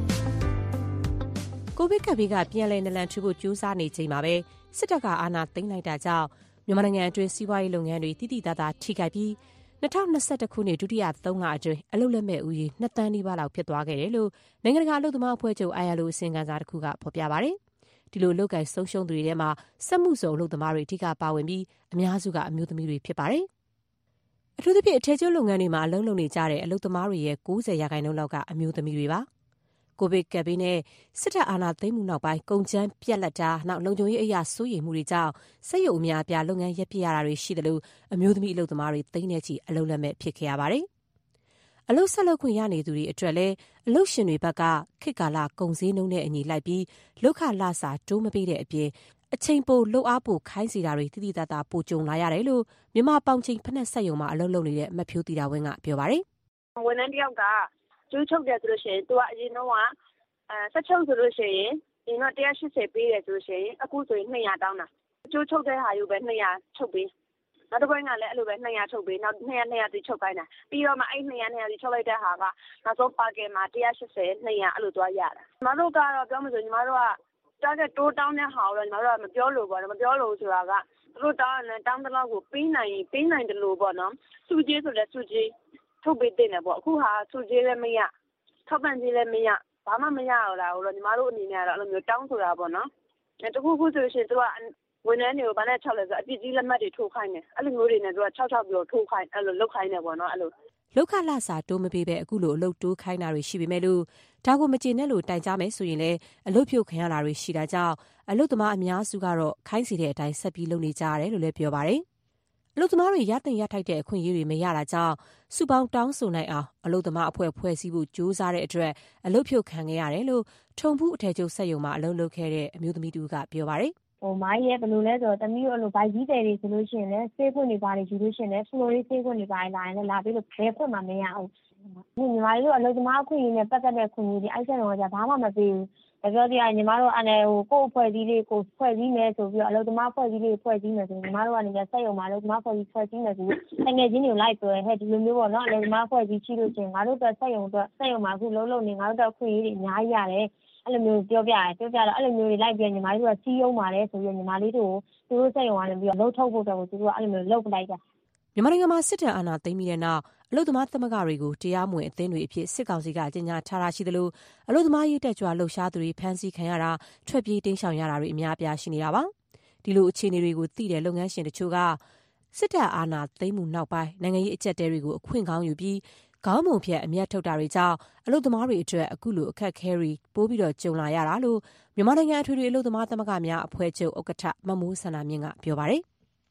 ကိုဗစ်ကပ်ဘေးကပြန်လည်နလန်ထူဖို့ကြိုးစားနေချိန်မှာပဲစစ်တပ်ကအာဏာသိမ်းလိုက်တာကြောင့်မြန်မာနိုင်ငံအတွင်းစီးပွားရေးလုပ်ငန်းတွေတိတိတသားထိခိုက်ပြီး2021ခုနှစ်ဒုတိယ3လအတွင်းအလုပ်လက်မဲ့ဦးရေ2သန်းနီးပါးလောက်ဖြစ်သွားခဲ့တယ်လို့နိုင်ငံတကာအလုပ်သမားအဖွဲ့ချုပ် ILO အစီရင်ခံစာတစ်ခုကဖော်ပြပါတယ်ဒီလိုလုပ်ကိုင်ဆုံးရှုံးသူတွေထဲမှာစက်မှုစုံအလုပ်သမားတွေအထူးပါဝင်ပြီးအများစုကအမျိုးသမီးတွေဖြစ်ပါတယ်။အထူးသဖြင့်အထည်ချုပ်လုပ်ငန်းတွေမှာအလုပ်လုပ်နေကြတဲ့အလုပ်သမားတွေရဲ့90%လောက်ကအမျိုးသမီးတွေပါ။ကိုဗစ်ကပ်ဘေးနဲ့စစ်တပ်အာဏာသိမ်းမှုနောက်ပိုင်းကုန်ကျန်းပြတ်လက်တာနောက်လုံခြုံရေးအရာစိုးရိမ်မှုတွေကြောင့်စက်ရုံအများအပြားလုပ်ငန်းရပ်ပစ်ရတာတွေရှိတယ်လို့အမျိုးသမီးအလုပ်သမားတွေသိန်းနဲ့ချီအလုပ်လက်မဲ့ဖြစ်ခဲ့ရပါတယ်။အလုပ်ဆက်လုပ်ခွင့်ရနေသူတွေအတွက်လည်းအလုပ်ရှင်တွေဘက်ကခေတ်ကာလကုန်စည်နှုန်းနဲ့အညီလိုက်ပြီးလုပ်ခလစာတိုးမပေးတဲ့အပြင်အချိန်ပိုလုပ်အားပိုခိုင်းစီတာတွေတိတိတသားပိုကြုံလာရတယ်လို့မြန်မာပေါင်ချိန်ဖက်နဲ့ဆက်ယုံမှာအလုပ်လုပ်နေတဲ့မဖြိုးတီတာဝင်းကပြောပါတယ်။ဝန်ထမ်းတယောက်ကကျိုးချုပ်တယ်ဆိုလို့ရှိရင်သူကအရင်တော့ဆက်ချုပ်ဆိုလို့ရှိရင်ဒီတော့180ပေးတယ်ဆိုလို့ရှိရင်အခုဆိုရင်200တောင်းတာကျိုးချုပ်တဲ့ဟာယူပဲ200ချုပ်ပေးနောက်တစ်ပိုင်းကလည်းအဲ့လိုပဲ200ထုတ်ပေးနောက်200တီချုပ်ခိုင်းတာပြီးတော့မှအဲ့200တီချုပ်လိုက်တဲ့ဟာကနောက်ဆုံးပါကင်မှာ180 200အဲ့လိုသွားရတာညီမတို့ကတော့ပြောမှဆိုညီမတို့ကtarget တိုးတောင်းတဲ့ဟာကိုတော့ညီမတို့ကမပြောလို့ပေါ့နော်မပြောလို့ဆိုတာကသူတို့တောင်းတယ်တောင်းတဲ့လောက်ကိုပေးနိုင်တယ်လို့ပေါ့နော်စုကြီးဆိုလည်းစုကြီးထုတ်ပေးတဲ့ပေါ့အခုဟာစုကြီးလည်းမရထောက်ပံ့ကြီးလည်းမရဘာမှမရတော့တာကိုတော့ညီမတို့အနေနဲ့ကတော့အဲ့လိုမျိုးတောင်းဆိုတာပေါ့နော်တခုခုဆိုရှင်သူကဝန်ထမ်းတွေကိုဘာနဲ့6လဲဆိုအပြစ်ကြီးလက်မှတ်တွေထိုးခိုင်းတယ်အဲ့လိုမျိုးတွေနဲ့သူက6ပြီးတော့ထိုးခိုင်းအဲ့လိုလုတ်ခိုင်းတယ်ပေါ့နော်အဲ့လိုလောက်ခလစာတိုးမပေးပဲအခုလိုအလုပ်တိုးခိုင်းတာတွေရှိပေမဲ့လို့ဒါကိုမကျေနပ်လို့တိုင်ကြမယ်ဆိုရင်လည်းအလုပ်ဖြုတ်ခံရတာတွေရှိတာကြောင့်အလုပ်သမားအများစုကတော့ခိုင်းစီတဲ့အတိုင်းဆက်ပြီးလုပ်နေကြရတယ်လို့လည်းပြောပါတယ်အလုပ်သမားတွေရတင်ရထိုက်တဲ့အခွင့်အရေးတွေမရတာကြောင့်စုပေါင်းတောင်းဆိုနိုင်အောင်အလုပ်သမားအဖွဲ့ဖွဲ့စည်းဖို့ကြိုးစားတဲ့အတွက်အလုပ်ဖြုတ်ခံခဲ့ရတယ်လို့ထုံဖူးအထည်ချုပ်စက်ရုံမှာအလုပ်လုပ်ခဲ့တဲ့အမျိုးသမီးတူကပြောပါတယ်မိုင်းရဲ့ဘယ်လိုလဲဆိုတော့တမီးတို့အဲ့လိုဘိုက်ကြီးတယ်တွေဆိုလို့ရှိရင်လည်းဆေးခွင့်တွေပါတယ်ယူလို့ရှိရင်လည်းဖလိုရေးဆေးခွင့်တွေပါတယ်လာရင်လည်းလာပြီးလို့ဘယ်ခွင့်မှမရဘူး။ညီမတို့အလုပ်သမားအခွင့်အရေးနဲ့ပတ်သက်တဲ့ခွင့်အရေးတွေအဲ့ဆက်တော့ကြာဘာမှမပေးဘူး။ဒါပြောပြညီမတို့အနေကိုယ့်အဖွဲ့အစည်းလေးကိုဖွဲ့စည်းမယ်ဆိုပြီးတော့အလုပ်သမားအဖွဲ့အစည်းလေးဖွဲ့စည်းမယ်ဆိုညီမတို့ကနေစက်ရုံမှာအလုပ်သမားဖွဲ့စည်းမယ်ဆိုငယ်ချင်းတွေကိုလိုက်ပြောဟဲ့ဒီလိုမျိုးပေါ့နော်အလုပ်သမားအဖွဲ့အစည်းရှိလို့ရှိရင်ငါတို့အတွက်စက်ရုံမှာအခုလုံးနေငါတို့အတွက်အခွင့်အရေးတွေအများကြီးရတယ်။အဲ့လိုမျိုးပြောပြတော့အဲ့လိုမျိုးတွေလိုက်ပြန်ညီမတို့ကစီးရုံးပါတယ်ဆိုပြီးညီမလေးတို့သူတို့စက်ရုံကနေပြီးတော့လှုပ်ထုတ်ဖို့တော့သူတို့ကအဲ့လိုမျိုးလှုပ်ပလိုက်တာမြန်မာနိုင်ငံမှာစစ်တပ်အာဏာသိမ်းပြီးတဲ့နောက်အလုပ်သမားသမဂ္ဂတွေကိုတရားမဝင်အသင်းတွေအဖြစ်စစ်ကောင်စီကကြေညာထားတာရှိသလိုအလုပ်သမားရေးတက်ကြွလှုပ်ရှားသူတွေဖမ်းဆီးခံရတာထွက်ပြေးတိမ်းရှောင်ရတာတွေအများအပြားရှိနေတာပါဒီလိုအခြေအနေတွေကိုသိတဲ့လုပ်ငန်းရှင်တချို့ကစစ်တပ်အာဏာသိမ်းမှုနောက်ပိုင်းနိုင်ငံရေးအကျပ်တဲတွေကိုအခွင့်ကောင်းယူပြီးခေါင်းပုံဖြတ်အမြတ်ထုတ်တာတွေကြောင့်အလုပ်သမားတွေအတွက်အခုလိုအခက်အခဲတွေပိုးပြီးတော့ကြုံလာရတာလို့မြန်မာနိုင်ငံအထွေထွေအလုပ်သမားသမဂ္ဂများအဖွဲ့ချုပ်ဥက္ကဋ္ဌမမိုးစန္ဒာမြင့်ကပြောပါတယ်သူ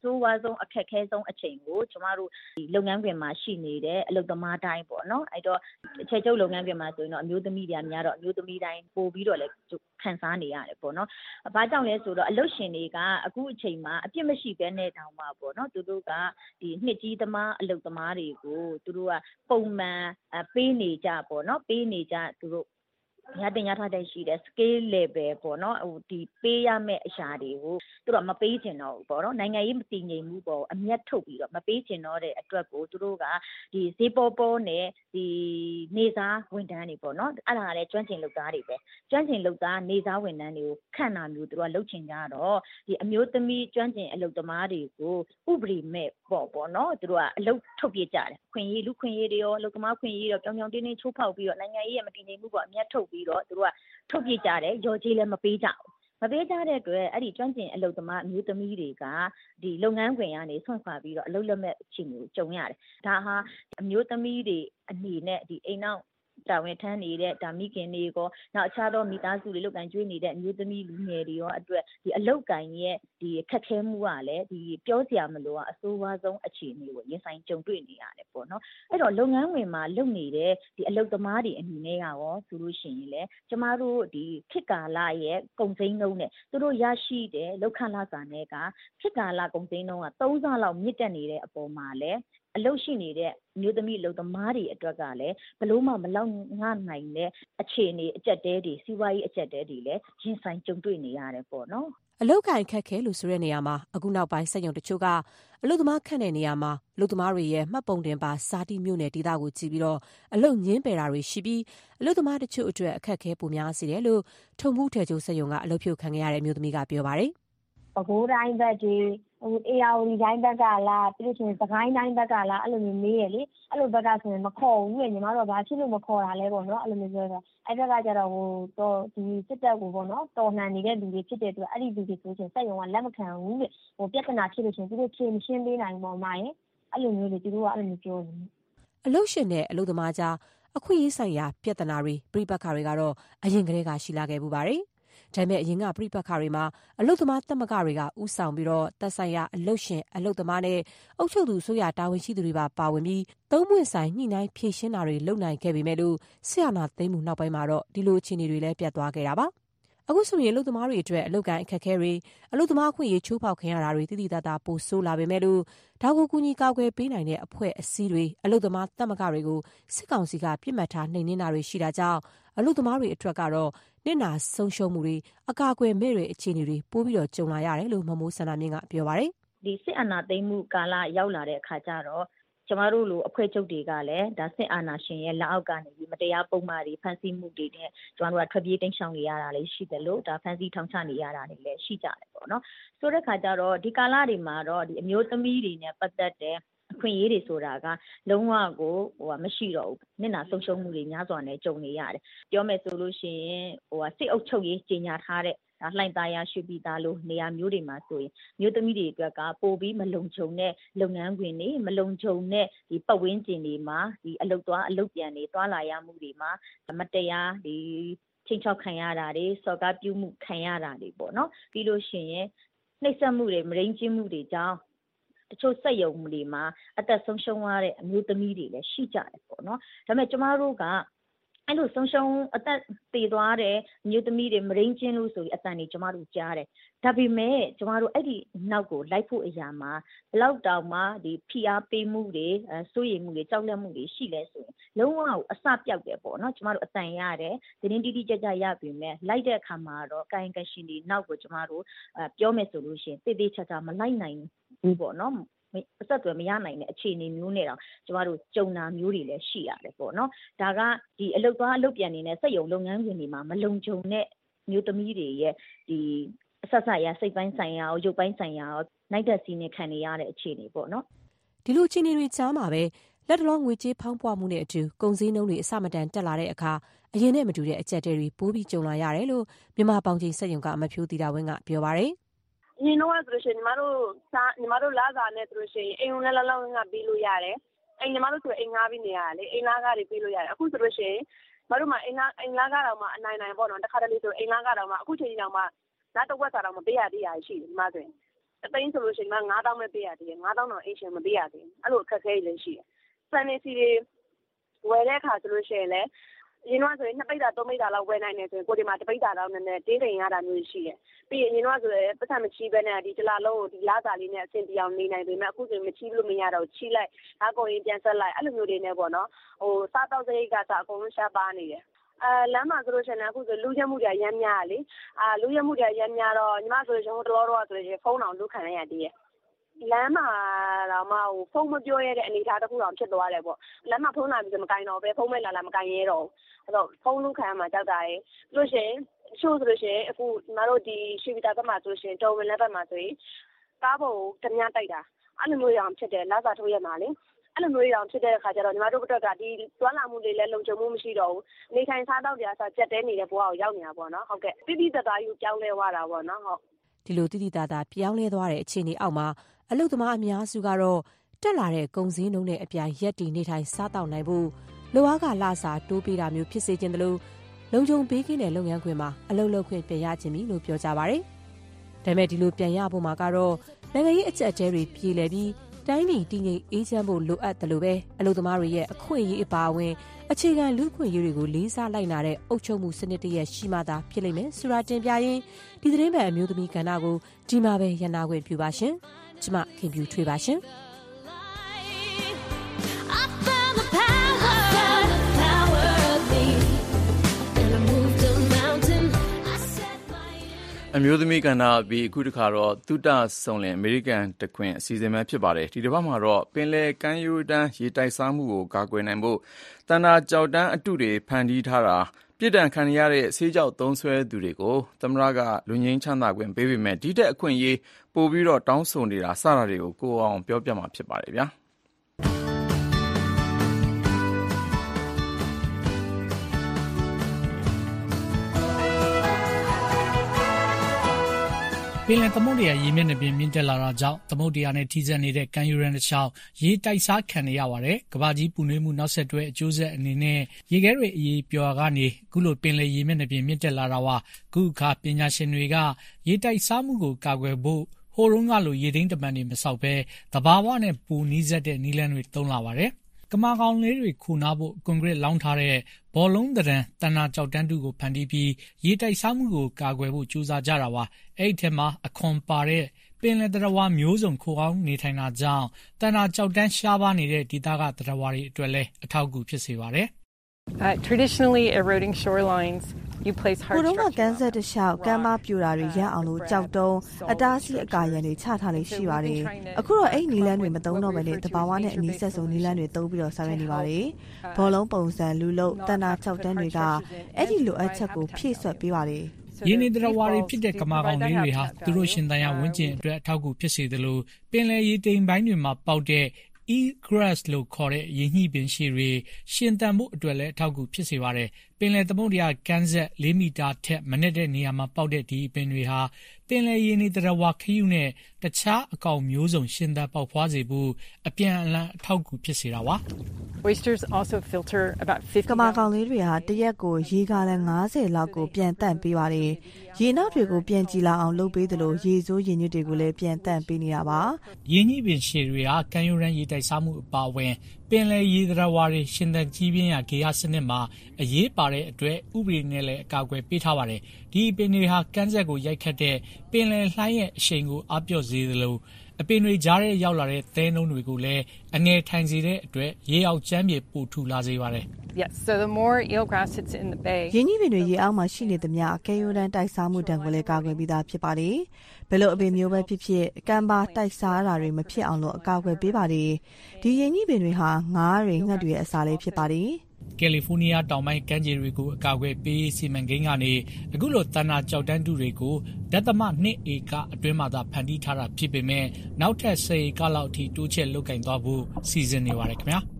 ဆိုးဝါးဆုံးအခက်ခဲဆုံးအချိန်ကိုကျမတို့ဒီလုပ်ငန်းခွင်မှာရှိနေတဲ့အလုပ်သမားတိုင်းပေါ့နော်အဲ့တော့အခြေချုပ်လုပ်ငန်းခွင်မှာဆိုရင်တော့အမျိုးသမီးတွေများတော့အမျိုးသမီးတိုင်းပို့ပြီးတော့လည်းခံစားနေရတယ်ပေါ့နော်။ဘာကြောင့်လဲဆိုတော့အလုပ်ရှင်တွေကအခုအချိန်မှာအပြစ်မရှိဘဲနဲ့တောင်မှပေါ့နော်သူတို့ကဒီနှစ်ကြီးသမားအလုပ်သမားတွေကိုသူတို့ကပုံမှန်ပေးနေကြပေါ့နော်ပေးနေကြသူတို့ရတင်ရထားတဲ့ရှိတဲ့ scale level ပေါ့နော်ဟိုဒီပေးရမယ့်အရာတွေကိုသူတို့မပေးချင်တော့ဘူးပေါ့နော်နိုင်ငံရေးမတည်ငြိမ်မှုပေါ့အမျက်ထုတ်ပြီးတော့မပေးချင်တော့တဲ့အတွက်ကိုသူတို့ကဒီဈေးပေါ်ပေါ်နဲ့ဒီနေစားဝန်ထမ်းတွေပေါ့နော်အဲ့ဒါကလည်းကျွမ်းကျင်လုပ်သားတွေပဲကျွမ်းကျင်လုပ်သားနေစားဝန်ထမ်းတွေကိုခန့်တာမျိုးသူတို့ကလုပ်ချင်ကြတော့ဒီအမျိုးသမီးကျွမ်းကျင်အလုပ်သမားတွေကိုဥပဒေမဲ့ပေါ့နော်သူတို့ကအလုပ်ထုတ်ပြကြတယ်ခွင့်ရေးလူခွင့်ရေးတွေရောအလုပ်သမားခွင့်ရေးရောပြောင်းပြောင်းတင်းတင်းချိုးဖောက်ပြီးတော့နိုင်ငံရေးရဲ့မတည်ငြိမ်မှုပေါ့အမျက်ထုတ်ပြီးတော့သူတို့ကထုတ်ပြကြတယ်ရော်ကြီးလည်းမပေးကြဘူးမပေးကြတဲ့အတွက်အဲ့ဒီကျွမ်းကျင်အလုပ်သမားအမျိုးသမီးတွေကဒီလုပ်ငန်းခွင်ကနေဆွန့်ခွာပြီးတော့အလုပ်လက်မဲ့အခြေအနေကိုကြုံရတယ်ဒါဟာအမျိုးသမီးတွေအနေနဲ့ဒီအိမ်နောက်တာဝန်ထမ်းနေတဲ့ဒါမိခင်တွေကောနောက်အခြားသောမိသားစုတွေလုပ်ကင်ကျွေးနေတဲ့အမျိုးသမီးလူငယ်တွေရောအတွက်ဒီအလုပ်ကိုင်ရဲ့ဒီခက်ခဲမှုကလည်းဒီပြောစရာမလိုအဆိုးဝါးဆုံးအခြေအနေကိုရင်ဆိုင်ကြုံတွေ့နေရတယ်ပေါ့နော်အဲ့တော့လုပ်ငန်းဝင်မှာလုပ်နေတဲ့ဒီအလုပ်သမားတွေအနေနဲ့ရောဆိုလို့ရှိရင်လေကျမတို့ဒီခေတ်ကာလရဲ့ကုန်စိမ်းနှုန်းနဲ့သူတို့ရရှိတဲ့လောက်ခလာစာနဲ့ကခေတ်ကာလကုန်စိမ်းနှုန်းက3ဆလောက်မြင့်တက်နေတဲ့အပေါ်မှာလည်းအလုပ်ရှိနေတဲ့အမျိုးသမီးအလုပ်သမားတွေအတွက်ကလည်းဘလို့မှမလောက်ငှနိုင်တဲ့အခြေအနေအကျက်တဲတွေစီးပွားရေးအကျက်တဲတွေလည်းရင်ဆိုင်ကြုံတွေ့နေရတယ်ပေါ့နော်အလုပ်ကိုင်ခက်ခဲလို့ဆိုတဲ့နေရာမှာအခုနောက်ပိုင်းစက်ရုံတချို့ကအလုပ်သမားခန့်တဲ့နေရာမှာအလုပ်သမားတွေရဲ့မှတ်ပုံတင်ပါစာတိမျိုးနယ်ဒေသကိုကြည့်ပြီးတော့အလုပ်ငင်းပယ်တာတွေရှိပြီးအလုပ်သမားတချို့အတွက်အခက်ခဲပိုများစေတယ်လို့ထုံမှုထဲကျိုးစက်ရုံကအလုပ်ဖြုတ်ခံခဲ့ရတဲ့အမျိုးသမီးကပြောပါတယ်ပဲခူးတိုင်းဘက်ဒီARD တိုင်းဘက်ကလားပြီးလို့ရှိရင်စကိုင်းတိုင်းဘက်ကလားအဲ့လိုမျိုးမေးရလေအဲ့လိုဘက်ကဆိုရင်မခေါ်ဘူးလေညီမတို့ကဘာဖြစ်လို့မခေါ်တာလဲပေါ့နော်အဲ့လိုမျိုးပြောတာအဲ့ဘက်ကကျတော့တော့ဒီစစ်တပ်ကိုပေါ့နော်တော်လှန်နေတဲ့လူတွေဖြစ်တဲ့အတွက်အဲ့ဒီလူတွေဆိုရင်စက်ရုံကလက်မခံဘူးလေပြဿနာဖြစ်လို့ရှိရင်သူတို့ဖြေမရှင်းပေးနိုင်ဘူးပေါ့မရဲ့အဲ့လိုမျိုးလေသူတို့ကအဲ့လိုမျိုးပြောတယ်အလုပ်ရှင်နဲ့အလုပ်သမားကြားအခွင့်အရေးဆိုင်ရာပြဿနာတွေပြိပက္ခတွေကတော့အရင်ကတည်းကရှိလာခဲ့ပူပါတယ်ဒါပေမဲ့အရင်ကပြိပက္ခတွေမှာအလုပ်သမားသမဂ္ဂတွေကဥဆောင်ပြီးတော့သက်ဆိုင်ရာအလုပ်ရှင်အလုပ်သမားနဲ့အုပ်ချုပ်သူဆိုရတာဝန်ရှိသူတွေပါဝင်ပြီးသုံးပွင့်ဆိုင်ညှိနှိုင်းဖြေရှင်းတာတွေလုပ်နိုင်ခဲ့ပေမဲ့လို့ဆရာနာသိမ်းမှုနောက်ပိုင်းမှာတော့ဒီလိုအခြေအနေတွေလည်းပြတ်သွားခဲ့တာပါအခုဆိုရင်အလုပ်သမားတွေအတွက်အလုပ်ကိုင်အခက်အခဲတွေအလုပ်သမားအခွင့်အရေးချိုးဖောက်ခံရတာတွေတိတိတသားပိုဆိုးလာပေမဲ့လို့ဒါကိုကူညီကောက်ွယ်ပေးနိုင်တဲ့အဖွဲ့အစည်းတွေအလုပ်သမားသမဂ္ဂတွေကိုစစ်ကောင်စီကပြစ်မှတ်ထားနှိမ်နင်းတာတွေရှိတာကြောင့်အလုပ်သမားတွေအတွက်ကတော့နစ်နာဆုံးရှုံးမှုတွေအကာအကွယ်မဲ့တွေအခြေအနေတွေပိုးပြီးတော့ကြုံလာရတယ်လို့မမိုးစန္ဒမြင့်ကပြောပါတယ်ဒီစစ်အာဏာသိမ်းမှုကာလရောက်လာတဲ့အခါကျတော့ကျမတို့လိုအဖွဲ့ချုပ်တွေကလည်းဒါစစ်အာဏာရှင်ရဲ့လက်အောက်ကနေပြီးမတရားပုံမှားတွေဖန်ဆီးမှုတွေနဲ့ကျမတို့ကထွက်ပြေးတိမ်းရှောင်နေရတာလည်းရှိတယ်လို့ဒါဖန်ဆီးထောင်ချနေရတာတွေလည်းရှိကြတယ်ပေါ့နော်ဆိုတဲ့ခါကျတော့ဒီကာလတွေမှာတော့ဒီအမျိုးသမီးတွေနဲ့ပတ်သက်တဲ့အခွင့်အရေးတွေဆိုတာကလုံးဝကိုမရှိတော့ဘူးနစ်နာဆုံးရှုံးမှုတွေများစွာနဲ့ကြုံနေရတယ်ပြောမယ်ဆိုလို့ရှိရင်စစ်အုပ်ချုပ်ရေးကြီးညာထားတဲ့ဒါလှိုင်သာယာရွှေပြည်သာလိုနေရာမျိုးတွေမှာဆိုရင်မျိုးသမီးတွေအတွက်ကပိုပြီးမလုံခြုံတဲ့လုပ်ငန်းခွင်တွေမလုံခြုံတဲ့ဒီပတ်ဝန်းကျင်တွေမှာဒီအလုပ်ပြန်တွေသွားလာရမှုတွေမှာမတရားဒီချိန်ချောက်ခံရတာတွေစော်ကားပြုမှုခံရတာတွေပေါ့နော်ပြီးလို့ရှိရင်နှိပ်စက်မှုတွေမရင်းကျင်းမှုတွေကြောင့်တချို့စက်ရုံတွေမှာအသက်ဆုံးရှုံးရတဲ့အမျိုးသမီးတွေလည်းရှိကြတယ်ပေါ့နော်ဒါပေမဲ့ကျမတို့ကအဲ့လိုဆုံးရှုံးအသက်သေသွားတဲ့မြို့သမီးတွေမရင်းချင်းလို့ဆိုပြီးအတန်တွေကျမတို့ကြားတယ်ဒါပေမဲ့ကျမတို့အဲ့ဒီနောက်ကိုလိုက်ဖို့အရာမှာဘလောက်တောင်မှဒီဖိအားပေးမှုတွေစိုးရိမ်မှုတွေကြောက်လန့်မှုတွေရှိလဲဆိုရင်လုံးဝအစပြောက်တယ်ပေါ့နော်ကျမတို့အတန်ရတယ်သတင်းတိတိကျကျရပြီမဲ့လိုက်တဲ့အခါမှာတော့ကာယကရှင်တွေနောက်ကိုကျမတို့ပြောမယ်ဆိုလို့ရှိရင်တေးချာမလိုက်နိုင်ဘူးပေါ့နော်အဆက်အသွယ်မရနိုင်တဲ့အခြေအနေမျိုးနဲ့တော့ကျမတို့ကြုံတာမျိုးတွေလည်းရှိရတယ်ပေါ့နော်ဒါကဒီအလုပ်ပြန်နေတဲ့စက်ရုံလုပ်ငန်းခွင်တွေမှာမလုံခြုံတဲ့မျိုးသမီးတွေရဲ့ဒီအဆက်ဆက်ရစိတ်ပိုင်းဆိုင်ရာရောရုပ်ပိုင်းဆိုင်ရာရောနိုင်တဲ့စီးနေခံနေရတဲ့အခြေအနေပေါ့နော်ဒီလိုအခြေအနေတွေကြားမှာပဲလက်တလောငွေကြေးဖောင်းပွားမှုနဲ့အတူကုန်စည်နှုန်းတွေအဆမတန်တက်လာတဲ့အခါအရင်နဲ့မတူတဲ့အကျပ်တဲတွေပိုးပြီးကြုံလာရတယ်လို့မြန်မာပေါင်ချိန်စက်ရုံကအမဖြိုးတီတာဝင်းကပြောပါတယ်ညီတော့ဆိုလို့ရှိရင်ညီမတို့လာစားနဲ့ဆိုလို့ရှိရင်အိမ်ဝင်လည်းလောက်ငါပြီးလို့ရတယ်အိမ်ညီမတို့ဆိုအိမ်ငါပြီးနေရတယ်လေအိမ်လာကားတွေပြီးလို့ရတယ်အခုဆိုလို့ရှိရင်မတို့မှအိမ်လာကားတော့မှအနိုင်ပေါ့နော်တခါတလေဆိုအိမ်လာကားတော့မှအခုချိန်ကြီးတော့မှနောက်တစ်ဝက်စာတော့မပေးရသေးရရှိတယ်ညီမဆိုရင်သိန်းဆိုလို့ရှိရင်9,000ပဲပေးရသေးတယ်9,000တော့အိမ်ရှင်မပေးရသေးဘူးအဲ့လိုအခက်အခဲတွေလည်းရှိတယ်စံနေစီတွေဝယ်တဲ့အခါဆိုလို့ရှိရင်လည်းရင်းနှီးဆိုရင်2ပိတ်တာ3ပိတ်တာလောက်ဝယ်နိုင်တယ်ဆိုရင်ကိုဒီမှာ1ပိတ်တာတော့နည်းနည်းတင်းတိမ်ရတာမျိုးရှိတယ်ပြီးရင်ရင်းနှီးဆိုရင်ပတ်စံမချီးပဲနဲ့ဒီတလားလုံးကိုဒီလာစာလေးနဲ့အဆင်ပြေအောင်နေနိုင်ပေမဲ့အခုဆိုရင်မချီးလို့မရတော့ချီးလိုက်ဒါကိုရင်ပြန်ဆက်လိုက်အဲ့လိုမျိုးတွေနဲ့ပေါ့နော်စားတော့စရိတ်ကစားအကုန်လုံးရှားပါနေတယ်လမ်းမှာဆိုလို့ရှိရင်အခုဆိုလူရက်မှုတွေရမ်းများလေလူရက်မှုတွေရမ်းများတော့ညီမဆိုရင်ကျွန်တော်တို့ဆိုရင်ဖုန်းအောင်လုခံရသေးတယ်လမ်းမှာတော့ဖုန်းမပြောရတဲ့အနေအထားတစ်ခုတော့ဖြစ်သွားတယ်ပေါ့လမ်းမှာဖုန်းလာပြီးဆိုမကင်တော့ပဲဖုန်းမဲ့လာမကင်ရဲတော့အဲ့တော့ဖုန်းလုခံရမှာကြောက်တာရယ်လို့ရှိရင်ချို့ဆိုလို့ရှိရင်အခုညီမတို့ဒီရွှေပြည်သာဘက်မှာဆိုလို့ရှိရင်တော်ဝင်လက်ဘက်မှာဆိုရင်ကားပေါ်ကိုတ냐တိုက်တာအဲ့လိုမျိုးရအောင်ဖြစ်တယ်လာစာထိုးရမှာလေအဲ့လိုမျိုးရအောင်ဖြစ်တဲ့အခါကျတော့ညီမတို့ဘက်ကဒီသွားလာမှုတွေလည်းလုံခြုံမှုမရှိတော့ဘူးနေထိုင်စားတော့ကြဆိုကြက်တဲနေတဲ့ဘဝကိုရောက်နေတာပေါ့နော်ဟုတ်ကဲ့တိတိတသားယူပြောင်းလဲသွားတာပေါ့နော်ဟုတ်ဒီလိုတိတိတသားပြောင်းလဲသွားတဲ့အခြေအနေအောက်မှာအလုပ်သမားအများစုကတော့တက်လာတဲ့ကုန်စည်နှုန်းနဲ့အပြိုင်ရက်တီနေထိုင်စားတောက်နိုင်ဖို့လိုအားကလစာတိုးပေးတာမျိုးဖြစ်စေခြင်းတလို့လုံခြုံပေးကင်းတဲ့လုပ်ငန်းခွင်မှာအလုပ်လုပ်ခွင့်ပြန်ရခြင်းပြီလို့ပြောကြပါရယ်ဒါပေမဲ့ဒီလိုပြန်ရဖို့မှာကတော့နိုင်ငံရေးအကျပ်အတဲတွေပြည်လည်ပြီးတိုင်းပြည်တည်ငြိမ်အေးချမ်းဖို့လိုအပ်တယ်လို့ပဲအလုပ်သမားတွေရဲ့အခွင့်အရေးအပါအဝင်အခြေခံလူ့အခွင့်အရေးတွေကိုလေးစားလိုက်နာတဲ့အုပ်ချုပ်မှုစနစ်တရက်ရှိမှသာဖြစ်လိမ့်မယ်ဆိုတာတင်ပြရင်းဒီသတင်းပတ်အမျိုးသမီးကဏ္ဍကိုဒီမှာပဲရန်နာခွင့်ပြုပါရှင်ကျမခင်ပြူထွေးပါရှင်အမျိုးသမီးကဏ္ဍပြီးအခုတခါတော့သုတဆုံလင်အမေရိကန်တခွင်အစီအစဉ်ပဲဖြစ်ပါတယ်ဒီတစ်ပတ်မှာတော့ပင်လယ်ကမ်းရိုးတန်းရေတိုက်စားမှုကိုကာကွယ်နိုင်ဖို့တန်တာကြောက်တန်းအတုတွေဖန်တီးထားတာပြစ်ဒဏ်ခံရတဲ့ဆေးကြောက်သုံးဆွဲသူတွေကိုသမ္မတကလူငင်းချမ်းသာခွင့်ပေးပေမဲ့ဒီတဲ့အခွင့်အရေးပို့ပြီးတော့တောင်းဆိုနေတာစတာတွေကိုကိုအောင်ပြောပြမှာဖြစ်ပါတယ်ဗျာပင်လယ်သမုဒ္ဒရာရေမျက်နှာပြင်မြင့်တက်လာတာကြောင့်သမုဒ္ဒရာနဲ့ထိစပ်နေတဲ့ကမ်းရိုးတန်းတစ်လျှောက်ရေတိုက်စားခံနေရပါတယ်။ကမ္ဘာကြီးပူနွေးမှုနောက်ဆက်တွဲအကျိုးဆက်အနေနဲ့ရေခဲတွေအရေးပျော်ကနေအခုလိုပင်လယ်ရေမျက်နှာပြင်မြင့်တက်လာတာပါ။အခုအခါပညာရှင်တွေကရေတိုက်စားမှုကိုကာကွယ်ဖို့ဟိုတုန်းကလိုရေသိမ်းတမန်တွေမဆောက်ဘဲသဘာဝနဲ့ပူနီးစပ်တဲ့နည်းလမ်းတွေသုံးလာပါတယ်။ကမာကောင်လေးတွေခုနာဖို့ကွန်ကရစ်လောင်းထားတဲ့ဘောလုံးတံတန်နာကြောက်တန်းတူကိုဖန်တီးပြီးရေတိုက်စားမှုကိုကာကွယ်ဖို့ကြိုးစားကြတာပါအဲ့ဒီထဲမှာအခွန်ပါတဲ့ပင်လယ်သတ္တဝါမျိုးစုံခိုအောင်နေထိုင်တာကြောင့်တန်နာကြောက်တန်းရှားပါနေတဲ့ဒေသကသတ္တဝါတွေအတွက်လည်းအထောက်အကူဖြစ်စေပါတယ် Traditionally eroding shorelines you place hard ဟိုတုန်းကကမ်းဆက်တစ်လျှောက်ကမ်းမပြိုတာတွေရပ်အောင်လို့ကြောက်တုံးအတားအဆီးအကာရံတွေချထားလေးရှိပါတယ်အခုတော့အဲ့နီလန်းတွေမသုံးတော့ဘဲနဲ့တဘာဝနဲ့အနီးဆက်ဆုံးနီလန်းတွေသုံးပြီးတော့ဆောင်ရွက်နေပါတယ်ဘောလုံးပုံစံလူလုတ်တန်တာကြောက်တန်းတွေကအဲ့ဒီလိုအပ်ချက်ကိုဖြည့်ဆွတ်ပေးပါတယ်ရင်းနှီးသတ္တဝါတွေဖြစ်တဲ့ကမာကောင်လေးတွေဟာသူတို့ရှင်သန်ရာဝန်းကျင်အတွက်အထောက်အကူဖြစ်စေသလိုပင်လယ်ရေတိမ်ပိုင်းတွေမှာပေါက်တဲ့ e-grass လို့ခေါ်တဲ့ရေညှိပင်ရှည်တွေရှင်သန်မှုအတွက်လည်းအထောက်အကူဖြစ်စေပါတယ်ပင်လယ်သမုဒ္ဒရာကမ်းဆက်4မီတာထက်မနက်တဲ့နေရာမှာပေါက်တဲ့ဒီအပင်တွေဟာပင်လယ်ရေနေသတ္တဝါခရုနဲ့တခြားအကောင်မျိုးစုံရှင်သန်ပေါက်ဖွားစေဖို့အပြန်အလှန်အထောက်အကူဖြစ်စေတာပါ Oysters also filter about 50 ကမာကောင်လေးတွေဟာတရက်ကိုရေဂါလန်90လောက်ကိုပြန်တန့်ပေးပါတယ်ရေနောက်တွေကိုပြန်ကြည်လာအောင်လုပ်ပေးသလိုရေစိုးရေညွတ်တွေကိုလည်းပြန်တန့်ပေးနေတာပါရေညှိပင်ရှည်တွေဟာကမ်းရိုးတန်းရေတိုက်စားမှုအပါအဝင်ပင်လယ်ရေသတ္တဝါတွေရှင်သန်ကြီးပြင်းရာဂေဟစနစ်မှာအရေးပါတဲ့အတွက်ဥပဒေနဲ့လည်းအကာအကွယ်ပေးထားပါတယ်ဒီပင်တွေဟာကမ်းဆက်ကိုရိုက်ခတ်တဲ့ပင်လယ်လှိုင်းရဲ့အရှိန်ကိုအားပြော့စေသလိုအပင်တွေကြားထဲရောက်လာတဲ့သဲနှုန်းတွေကိုလည်းအငယ်ထိုင်စေတဲ့အတွက်ရေအောက်ကျမ်းမြေပိုထူလာစေပါတယ် Yes, so the more eelgrass sits in the bay. ရင်းနှီးပင်တွေရေအောက်မှာရှိနေသမျှကမ်းရိုးတန်းတိုက်စားမှုတံကိုလည်းကာကွယ်ပြီးသားဖြစ်ပါတယ်။ဘယ်လိုအပင်မျိုးပဲဖြစ်ဖြစ်ကမ်းပါတိုက်စားတာတွေမဖြစ်အောင်လို့အကာအကွယ်ပေးပါတယ်။ဒီရင်းနှီးပင်တွေဟာငါးတွေငှက်တွေရဲ့အစာလေးဖြစ်ပါတယ်။ကယ်လီဖိုးနီးယားတောင်ပိုင်းကမ်းခြေတွေကိုအကာအကွယ်ပေးစီမံကိန်းကနေအခုလိုတန်နာကြောက်တန်းတူတွေကို2.2 ဧကအတွင်းမှာသာဖန်တီးထားတာဖြစ်ပေမဲ့နောက်ထပ်10ဧကလောက်အထိတိုးချဲ့လုပ်ကင်သွားဖို့စီစဉ်နေပါတယ်ခင်ဗျာ။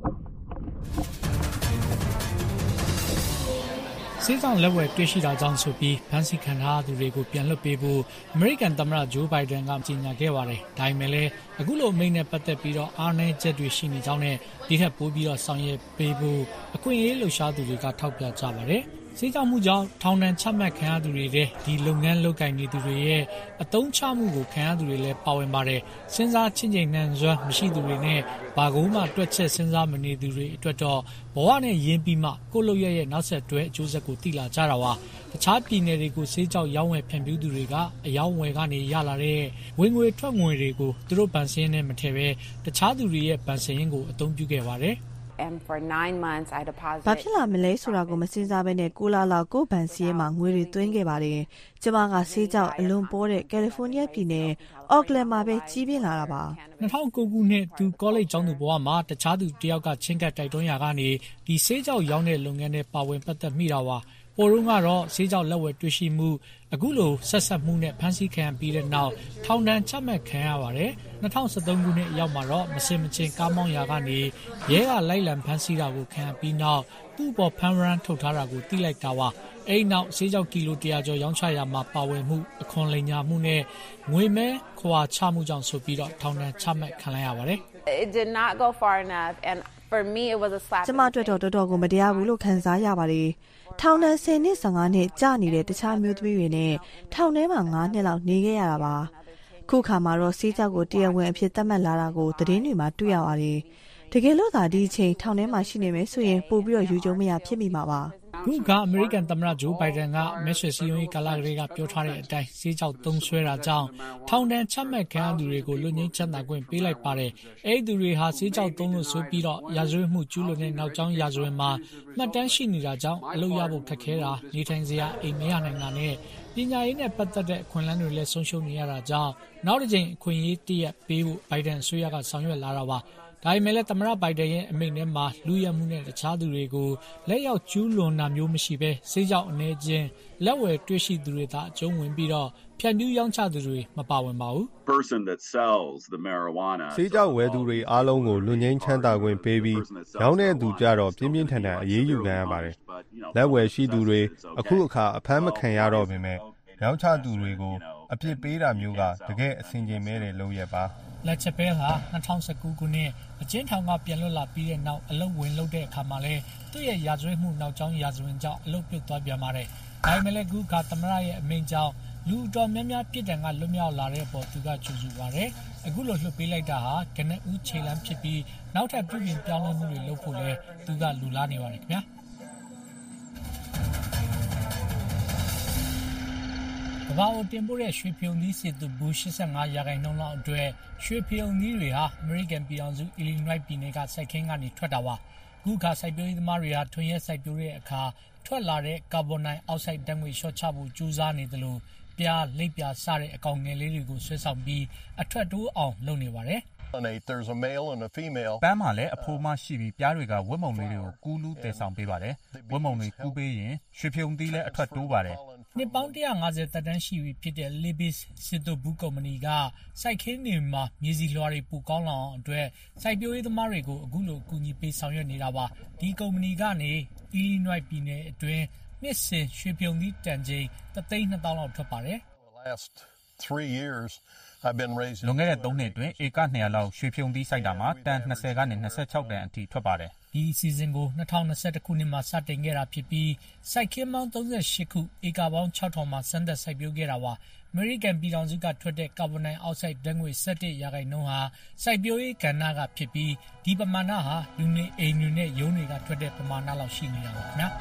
စေဆောင်လက်ဝဲတွေ့ရှိတာကြောင့်ဆိုပြီးဖမ်းဆီးခံထားသူတွေကိုပြန်လွှတ်ပေးဖို့အမေရိကန်သမ္မတဂျိုးဘိုင်ဒန်ကကြေညာခဲ့ပါတယ်။ဒါပေမဲ့လည်းအခုလိုအမိန့်နဲ့ပတ်သက်ပြီးတော့အားနည်းချက်တွေရှိနေကြောင်းနဲ့ဒီထက်ပိုပြီးတော့ဆောင်ရွက်ပေးဖို့အခွင့်အရေးလှုပ်ရှားသူတွေကထောက်ပြကြပါတယ်။ဆေးကြောင့်မှုကြောင့်ထောင်ဒဏ်ချမှတ်ခံရသူတွေတဲ့ဒီလုပ်ငန်းလုပ်ကိုင်နေသူတွေရဲ့အသုံးချမှုကိုခံရသူတွေလည်းပါဝင်ပါတယ်စဉ်းစားချင်းချိန်နှံစွမ်းမရှိသူတွေနဲ့ဘာကုန်းမှတွက်ချက်စဉ်းစားမနေသူတွေအတွက်တော့ဘဝနဲ့ရင်းပြီးမှကိုယ့်လုပ်ရရဲ့နောက်ဆက်တွဲအကျိုးဆက်ကိုသိလာကြတာပါတခြားပြည်နယ်တွေကိုဆေးကြောင့်ရောင်းဝယ်ဖြန့်ဖြူးသူတွေကအယောင်းဝယ်ကနေရလာတဲ့ဝင်ငွေထွက်ငွေတွေကိုသူတို့ဗန်စင်းနဲ့မထည့်ပဲတခြားသူတွေရဲ့ဗန်စင်းကိုအသုံးပြုခဲ့ပါတယ် And for 9 months I deposited ဘာဖြစ်လာမလဲဆိုတာကိုမစင်စားဘဲနဲ့6လလောက်ကိုဘန်စီရဲ့မှာငွေတွေသွင်းခဲ့ပါတယ်။ကျမကဆေးကြောင့်အလွန်ပေါ်တဲ့ကယ်လီဖိုးနီးယားပြည်နယ်အော့ကလန်မှာပဲကြီးပြင်းလာတာပါ 2009ခုနှစ်သူကောလိပ်ကျောင်းသူဘဝမှာတခြားသူတယောက်ကချင်းကပ်တိုက်တွန်းရာကနေဒီဆေးကြောင့်ရောင်းတဲ့လုပ်ငန်းနဲ့ပါဝင်ပတ်သက်မိတာပါပေါ်ရုံးကတော့ဆေးကြောင့်လက်ဝယ်တွေ့ရှိမှုအခုလိုဆက်ဆက်မှုနဲ့ဖမ်းဆီးခံပြီးတဲ့နောက်ထောင်ဒဏ်ချမှတ်ခံရပါတယ်2013ခုနှစ်အရောက်မှာတော့မစင်မချင်းကားမောင်းရာကနေရဲကလိုက်လံဖမ်းဆီးတာကိုခံပြီးနောက်သူ့ပေါ်ဖမ်းရန်ထုတ်ထားတာကိုသိလိုက်တာပါအဲ့နောက်ဆေးကြောင့်ကီလို100ကျော်ရောင်းချရာမှာပါဝင်မှုအခွန်လိမ်ညာမှုနဲ့ငွေမဲခွာချမှုကြောင့်ဆိုပြီးတော့ထောင်ဒဏ်ချမှတ်ခံလိုက်ရပါတယ် It did not go far enough and for me it was a slap ကျမအတွက်တော့တော်တော်ကိုမတရားဘူးလို့ခံစားရပါတယ်ထောင်ဒဏ်10နှစ်15နှစ်ကြာနေတဲ့တခြားမျိုးသမီးတွေနဲ့ထောင်ထဲမှာ9နှစ်လောက်နေခဲ့ရတာပါခုခါမှာတော့ဆေးကြောက်ကိုတရားဝင်အဖြစ်သတ်မှတ်လာတာကိုသတင်းတွေမှာတွေ့ရပါတယ်တကယ်လို့သာဒီအချိန်ထောင်ထဲမှာရှိနေမယ်ဆိုရင်ပို့ပြီးတော့ယူကြုံမရဖြစ်မိမှာပါခုကအမေရိကန်သမ္မတဂျိုးဘိုင်ဒန်ကမဲဆွယ်စည်းရုံးရေးကာလကလေးကပြောထားတဲ့အတိုင်းဆေးကြောင့်သုံးဆွဲတာကြောင့်ထောင်ဒဏ်ချမှတ်ခံရသူတွေကိုလွတ်ငြိမ်းချမ်းသာခွင့်ပေးလိုက်ပါတယ်။အဲဒီသူတွေဟာဆေးကြောင့်သုံးလို့ဆိုပြီးတော့ရာဇဝတ်မှုကျူးလွန်တဲ့နောက်ကျောင်းရာဇဝင်မှာမှတ်တမ်းရှိနေတာကြောင့်အလုပ်ရဖို့ခက်ခဲတာနေထိုင်စရာအိမ်မရနိုင်တာနဲ့ပညာရေးနဲ့ပတ်သက်တဲ့အခွင့်အလမ်းတွေလည်းဆုံးရှုံးနေရတာကြောင့်နောက်တစ်ချိန်အခွင့်အရေးတရက်ပေးဖို့ဘိုင်ဒန်အစိုးရကဆောင်ရွက်လာတာပါဒါပေမဲ့လည်းသမ္မတဘိုင်ဒန်ရဲ့အမိန့်ထဲမှာလူရမှုနဲ့တခြားသူတွေကိုလက်ရောက်ကျူးလွန်တာမျိုးမရှိဘဲဆေးကြောင့်အနေချင်းလက်ဝယ်တွေ့ရှိသူတွေသာအကျုံးဝင်ပြီးတော့ဖြန့်ဖြူးရောင်းချသူတွေမပါဝင်ပါဘူး person that sells the marijuana ဆေးကြောင့်ဝယ်သူတွေအားလုံးကိုလွတ်ငြိမ်းချမ်းသာခွင့်ပေးပြီးရောင်းတဲ့သူကြတော့ပြင်းပြင်းထန်ထန်အရေးယူခံရပါတယ်လက်ဝယ်ရှိသူတွေအခုအခါအဖမ်းမခံရတော့ပေမဲ့ရောင်းချသူတွေကိုအပြစ်ပေးတာမျိုးကတကယ်အဆင်ခြင်မဲ့တဲ့လုပ်ရပါလက်ချက်ပဲဟာ2019ခုနှစ်အကျဉ်းထောင်ကပြန်လွတ်လာပြီးတဲ့နောက်အလုပ်ဝင်လုပ်တဲ့အခါမှာလဲသူ့ရဲ့ရာဇဝတ်မှုနောက်ကျောင်းရာဇဝင်ကြောင့်အလုပ်ပြုတ်သွားပြန်ပါတယ်။ဒါပေမဲ့လည်းခုကသမ္မတရဲ့အမိန့်ကြောင့်လူတော်များများပြည်တံကလွတ်မြောက်လာတဲ့အပေါ်သူကကြိုဆိုပါတယ်။အခုလိုလွှတ်ပေးလိုက်တာဟာကနဦးခြေလမ်းဖြစ်ပြီးနောက်ထပ်ပြည်ပြင်ပြောင်းလဲမှုတွေလုပ်ဖို့လဲသူကလူလားနေပါတယ်ခင်ဗျာ။ဘာလို့တင်ပို့တဲ့ရွှေဖြုံသီးစစ်သူဘူ85ရာခိုင်နှုန်းလောက်အတွက်ရွှေဖြုံသီးတွေဟာအမေရိကန်ပြည်အောင်စုအီလီနွိုက်ပြည်နယ်ကစိုက်ခင်းကနေထွက်တာပါခုခါစိုက်ပျိုးရေးသမားတွေဟာထွန်ရက်စိုက်ပျိုးတဲ့အခါထွက်လာတဲ့ကာဗွန်ဒိုင်အောက်ဆိုက်ဓာတ်ငွေလျှော့ချဖို့ကြိုးစားနေတယ်လို့ပြားလိပ်ပြားစတဲ့အကောင်ငယ်လေးတွေကိုဆွဲဆောင်ပြီးအထွက်တိုးအောင်လုပ်နေပါတယ် There's a male and a female ပန်းမှာလည်းအဖိုးမရှိပြီးပြားတွေကဝက်မုံလေးတွေကိုကူးလူးတည်ဆောင်ပေးပါတယ်ဝက်မုံတွေကူးပေးရင်ရွှေဖြုံသီးလည်းအထွက်တိုးပါတယ်နှစ်ပေါင်း150သက်တမ်းရှိပြီဖြစ်တဲ့ Libis စစ်တုဘူးကုမ္ပဏီကစိုက်ခင်းတွေမှာမြေစီလွှာတွေပိုကောင်းလာအောင်အတွက်စိုက်ပျိုးရေးသမားတွေကိုအခုလိုအကူအညီပေးဆောင်ရွက်နေတာပါဒီကုမ္ပဏီကနေ Illinois ပြည်နယ်အတွင်းနှစ်စဉ်ရွှေဖြုံသီးတန်ချိန်3,200,000လောက်ထွက်ပါတယ် last 3 years I've been raising လွန်ခဲ့တဲ့3နှစ်အတွင်းဧက200လောက်ရွှေဖြုံသီးစိုက်တာမှာတန်20ကနေ26တန်အထိထွက်ပါတယ်ဒီအစီအစဉ်ကို2021ခုနှစ်မှာစတင်ခဲ့တာဖြစ်ပြီးစိုက်ခင်းပေါင်း38ခုဧကပေါင်း6,000မှာစမ်းသပ်စိုက်ပျိုးခဲ့တာပါအမေရိကန်ပြည်ထောင်စုကထွက်တဲ့ကာဗွန်ဒိုင်အောက်ဆိုက်ဓာတ်ငွေ17ရာခိုင်နှုန်းဟာစိုက်ပျိုးရေးကဏ္ဍကဖြစ်ပြီးဒီပမာဏဟာလူနေအိမ်တွေနဲ့ရုံးတွေကထွက်တဲ့ပမာဏလောက်ရှိနေတာပါခင်ဗျာ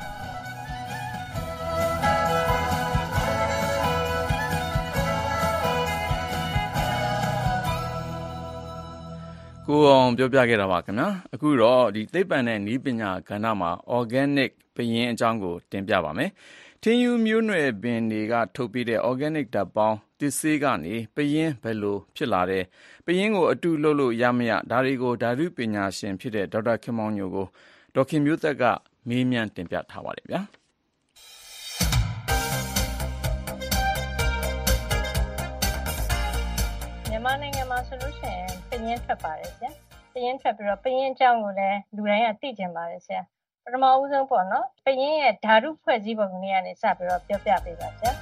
ကိုအောင်ပြောပြခဲ့တာပါခင်ဗျာအခုတော့ဒီသိပ္ပံနဲ့နည်းပညာကဏ္ဍမှာ organic ပယင်းအကြောင်းကိုတင်ပြပါမယ်ထင်းယူမျိုးနွယ်ပင်တွေကထုတ်ပေးတဲ့ organic ဓာတ်ပေါင်းတစ်ဆေးကနေပယင်းဘယ်လိုဖြစ်လာတယ်ပယင်းကိုအတူလုပ်လို့ရမရဒါတွေကိုဓာတုပညာရှင်ဖြစ်တဲ့ဒေါက်တာခင်မောင်ညိုကိုဒေါက်ခင်မျိုးသက်ကမေးမြန်းတင်ပြထားပါတယ်ဗျာမြန်မာနိုင်ငံမှာဆိုလို့ရှိရင်ပယင်းထွက်ပါတယ်ဆရာပယင်းထွက်ပြီးတော့ပယင်းအကြောင်းကိုလည်းလူတိုင်းကသိကျင်ပါတယ်ဆရာပထမဦးဆုံးပေါ့နော်ပယင်းရဲ့ဓာတုဖွဲ့စည်းပုံကနေစပြီးတော့ပြောပြပေးပါဆရာ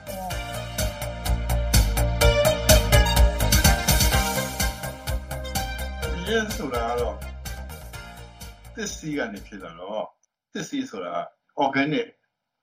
ပယင်းဆိုတာတော့သစ်စီကနေဖြစ်လာတော့သစ်စီဆိုတာ organic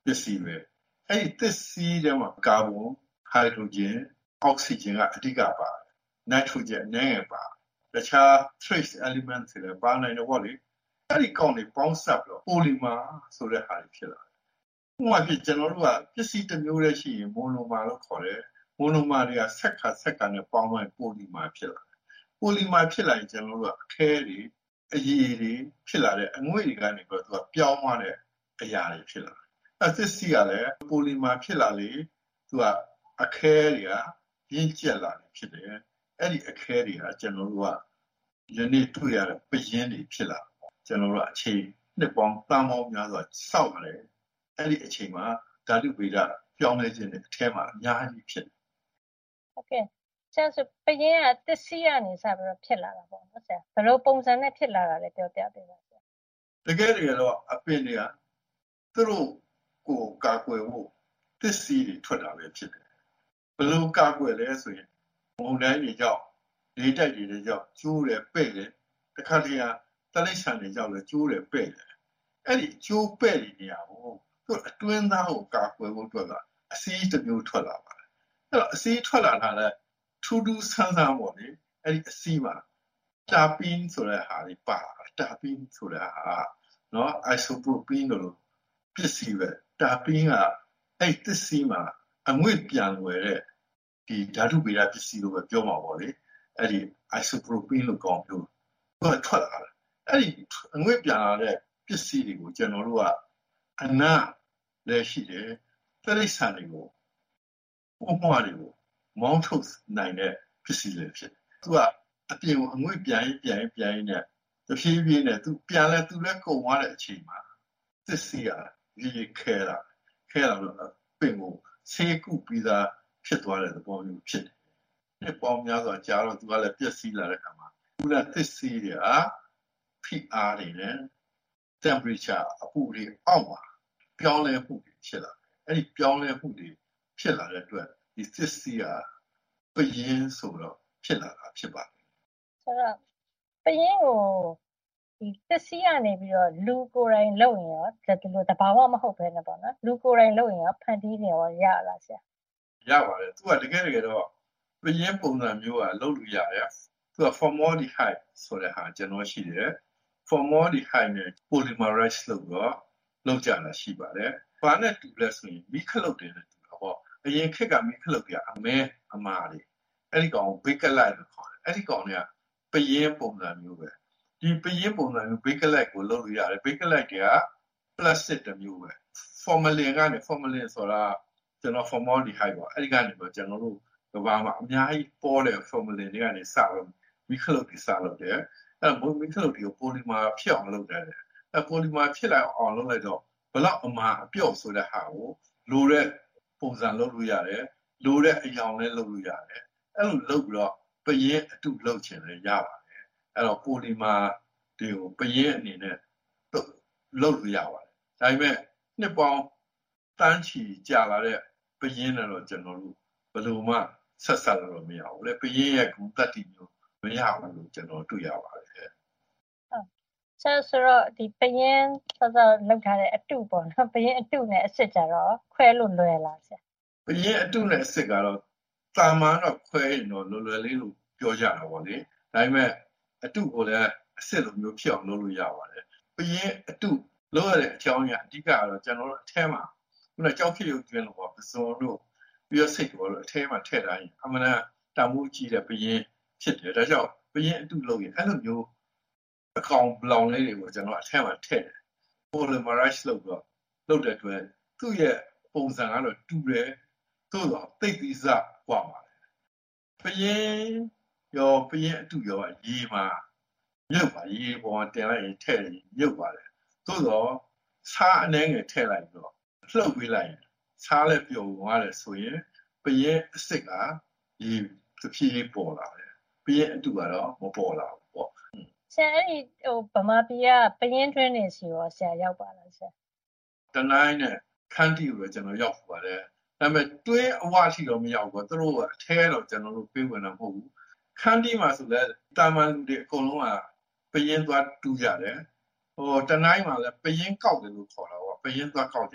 စ္စည်းပဲအဲ့ဒီသစ်စီးထဲမှာကာဗွန်ဟိုက်ဒရိုဂျင်အောက်ဆီဂျင်ကအဓိကပါတယ်နိုက်ထရိုဂျင်အနည်းငယ်ပါတခြား trace elements တွေလည်းပါနိုင်တော့ဗောလေအဲ့ဒီကောင်တွေပေါင်းစပ်ပြီးတော့ polymer ဆိုတဲ့ဟာတွေဖြစ်လာတယ်ဥပမာပြကျွန်တော်တို့ကပစ္စည်းတစ်မျိုးတည်းရှိရင် monomer လို့ခေါ်တယ် monomer တွေကဆက်ခါနဲ့ပေါင်းလိုက် polymer ဖြစ်လာတယ် polymer ဖြစ်လာရင်ကျွန်တော်တို့ကအခဲတွေအရည်တွေဖြစ်လာတဲ့အငွေ့တွေကနေပြီးတော့သူကပြောင်းသွားတဲ့အရာတွေဖြစ်လာတယ်အဲ့သစ်စီကလည်း polymer ဖြစ်လာလေသူကအခဲတွေကရင့်ကျက်လာတယ်ဖြစ်တယ်အဲ့ဒီအခဲတွေကကျွန်တော်တို့ကယနေ့တွေ့ရတဲ့ပယင်းတွေဖြစ်လာကျွန်တော်တို့အချိန်နှစ်ပေါင်းတန်ပေါင်းများစွာစောက်ရတယ်အဲ့ဒီအချိန်မှာဓာတုဗေဒပြောင်းလဲခြင်းတွေအထဲမှာအများကြီးဖြစ်တယ်ဟုတ်ကဲ့ဆရာဆိုပယင်းကသစ်စီကနေစပြီးတော့ဖြစ်လာတာပေါ့နော်ဆရာဘယ်လိုပုံစံနဲ့ဖြစ်လာတာလဲပြောပြပေးပါဆရာတကယ်တော့အပင်တွေကသူတို့ကိုကာကွယ်ဖို့သစ်စီတွေထွက်တာပဲဖြစ်တယ်ဘယ်လိုကာကွယ်လဲဆိုရင်မုန်တိုင်းတွေကြောင့်လေတိုက်တွေကြောင့်ကျိုးတယ်ပဲ့တယ်တခါတည်းတလိပ်ဆန်တွေကြောင့်လည်းကျိုးတယ်ပဲ့တယ်အဲ့ဒီကျိုးပဲ့တွေနေရာကိုသူအတွင်းသားကိုကာကွယ်ဖို့အတွက်ကအစီးတစ်မျိုးထွက်လာပါတယ်အဲ့တော့အစီးထွက်လာတာလည်းထူးထူးဆန်းဆန်းပေါ့လေအဲ့ဒီအစီးမှာတာပင်းဆိုတဲ့ဟာတွေပါတာပင်းဆိုတဲ့ဟာနော် isopropene လို့ပစ္စည်းပဲတာပင်းကအဲ့သစ်စီးမှာအငွေ့ပြန်ဝယ်တဲ့ဒီဓာတုဗေဒပစ္စည်းလို့ပဲပြောမှာပေါ့လေအဲ့ဒီ isopropene လို့ကောင်းပြောသူကထွက်လာတယ်အဲ့ဒီအငွေ့ပြန်လာတဲ့ပစ္စည်းတွေကိုကျွန်တော်တို့ကအနာလည်းရှိတယ်တိရစ္ဆာန်တွေကိုပုံမှန်တွေကိုမောင်းထုတ်နိုင်တဲ့ပစ္စည်းလည်းဖြစ်တယ်သူကအပြင်ကိုအငွေ့ပြန်ရင်နဲ့တဖြည်းဖြည်းနဲ့သူပြန်လဲသူလည်းကုန်သွားတဲ့အချိန်မှာသစ်စီးကရေခဲလာလို့ပင်ကိုဆေးကုပြီးသားဖြစ်သွားတဲ့သဘောမျိုးဖြစ်တယ်။ဒီပေါင်းများစွာကြာတော့သူကလည်းပျက်စီးလာတဲ့အခါမှာခုနသစ်စီးတွေကဖိအားတွေနဲ့ temperature အပူတွေအောက်မှာပြောင်းလဲမှုတွေဖြစ်လာတယ်။အဲ့ဒီပြောင်းလဲမှုတွေဖြစ်လာတဲ့အတွက်ဒီသစ်စီးကပယင်းဆိုတော့ဖြစ်လာတာဖြစ်ပါတယ်။ဆိုတော့ပယင်းကိုဒီသစ်စီးကနေပြီးတော့လူကိုယ်တိုင်လုပ်ရင်ရောဒီလိုတဘာဝမဟုတ်ဘဲနဲ့ပေါ့နော်လူကိုယ်တိုင်လုပ်ရင်ရောဖန်တီးနေရောရလားဆရာရပါတယ်သူကတကယ်တော့ပယင်းပုံစံမျိုးကလုပ်လို့ရတယ်သူက formaldehyde ဆိုတဲ့ဟာကျွန်တော်ရှိတယ် formaldehyde နဲ့ polymerize လုပ်ကြတာရှိပါတယ်ဘာနဲ့တူလဲဆိုရင်မိခလုတ်တယ်နဲ့တူတာပေါ့အရင်ခေတ်ကမိခလုတ်ကအမဲအမာတွေအဲ့ဒီကောင် bakelite လို့ခေါ်တယ်အဲ့ဒီကောင်ကပယင်းပုံစံမျိုးပဲဒီပယင်းပုံစံမျိုး bakelite ကိုလုပ်လို့ရတယ် bakelite က plastic တစ်မျိုးပဲ formalin ဆိုတာကျွန်တော် formaldehyde ပေါ့အဲ့ဒီကနေတော့ကျွန်တော်တို့ကဘာမှအများကြီးပေါ်တဲ့ formalin တွေကနေစလို့မိခလုတ်တွေစလုပ်တယ်အဲ့တော့မိခလုတ်တွေကို polymer ဖြစ်အောင်လုပ်တယ်အဲ့ polymer ဖြစ်လာအောင်လုပ်လိုက်တော့ဘလောက်အမာအပြော့ဆိုတဲ့ဟာကိုလိုတဲ့ပုံစံလုပ်လို့ရတယ်လိုတဲ့အယောင်လည်းလုပ်လို့ရတယ်အဲ့လိုလုပ်ပြီးတော့ပယင်းအတုလုပ်ချင်လည်းရပါတယ်အဲ့တော့ polymer တွေကိုပယင်းအနေနဲ့လုပ်လို့ရပါတယ်ဒါပေမဲ့နှစ်ပေါင်းတန်းချီကြာလာတဲ့ပယင်းနဲ့တော့ကျွန်တော်တို့ဘယ်လိုမှဆက်လို့မရဘူးလေပယင်းရဲ့ဂုဏ်သတ္တိမျိုးမရဘူးလို့ကျွန်တော်တွေ့ရပါတယ်ဟုတ်ဆိုတော့ဒီပယင်းစောလောက်ထားတဲ့အတုပေါ့နော်ပယင်းအတုနဲ့အစစ်ကြတော့ခွဲလို့လွယ်လားဆရာပယင်းအတုနဲ့အစစ်ကတော့တာမန်တော့ခွဲရင်တော့လွယ်လေးလို့ပြောကြတာပေါ့လေဒါပေမဲ့အတုကိုလည်းအစစ်လိုမျိုးဖြစ်အောင်လုပ်လို့ရပါတယ်ပယင်းအတုလုပ်ရတဲ့အကြောင်းအရာအဓိကကတော့ကျွန်တော်တို့အထဲမှာခုနကြောက်ဖြစ်ရုပ်ကျွင်းလို့ပေါ့ပစုံတို့ပြီးတော့စိတ်ကိုအထဲမှာထည့်ထားရင်အမှန်တန်မှုကြီးတဲ့ပယင်းဖြစ်တယ်ဒါကြောင့်ပယင်းအတုလုပ်ရင်အဲ့လိုမျိုးအကောင်ဘလောင်လေးတွေကိုကျွန်တော်အထက်မှာထည့်တယ် polymerize လုပ်တဲ့အတွက်သူ့ရဲ့ပုံစံကတော့တူတယ်သို့တော့သိပ်ပြီးစကွာပါတယ်ပယင်းရောပယင်းအတုရောရေမှာမြုပ်ပါရေပေါ်မှာတင်လိုက်ရင်ထည့်ရင်မြုပ်ပါတယ်သို့တော့ဆားအနှဲငယ်ထည့်လိုက်တော့လှုပ်ပေးလိုက်ရင်ဆားလည်းပြုံသွားတယ်ဆိုရင်ပယင်းအစစ်ကရေတစ်ဖြည်းပေါ်လာတယ်ပယင်းအတုကတော့မပေါ်လာဘူးပေါ့ဆရာအဲ့ဒီဗမာပြည်ကပယင်းတွင်းနေစီရောဆရာရောက်ပါလားဆရာတနိုင်းနဲ့ခန်းတီကိုကျွန်တော်ရောက်ပါတယ်ဒါပေမဲ့တွင်းအဝါရှိတော့မရောက်ဘူးသူတို့ကအထဲတော့ကျွန်တော်တို့ပြေးဝင်တာမဟုတ်ဘူးခန်းတီမှာဆိုလဲတာမန်လူတွေအကုန်လုံးကပယင်းသွားတူးကြတယ်တနိုင်းမှာလည်းပယင်းကောက်တယ်လို့ခေါ်တာပေါ့ပယင်းသွားကောက်ကြတယ်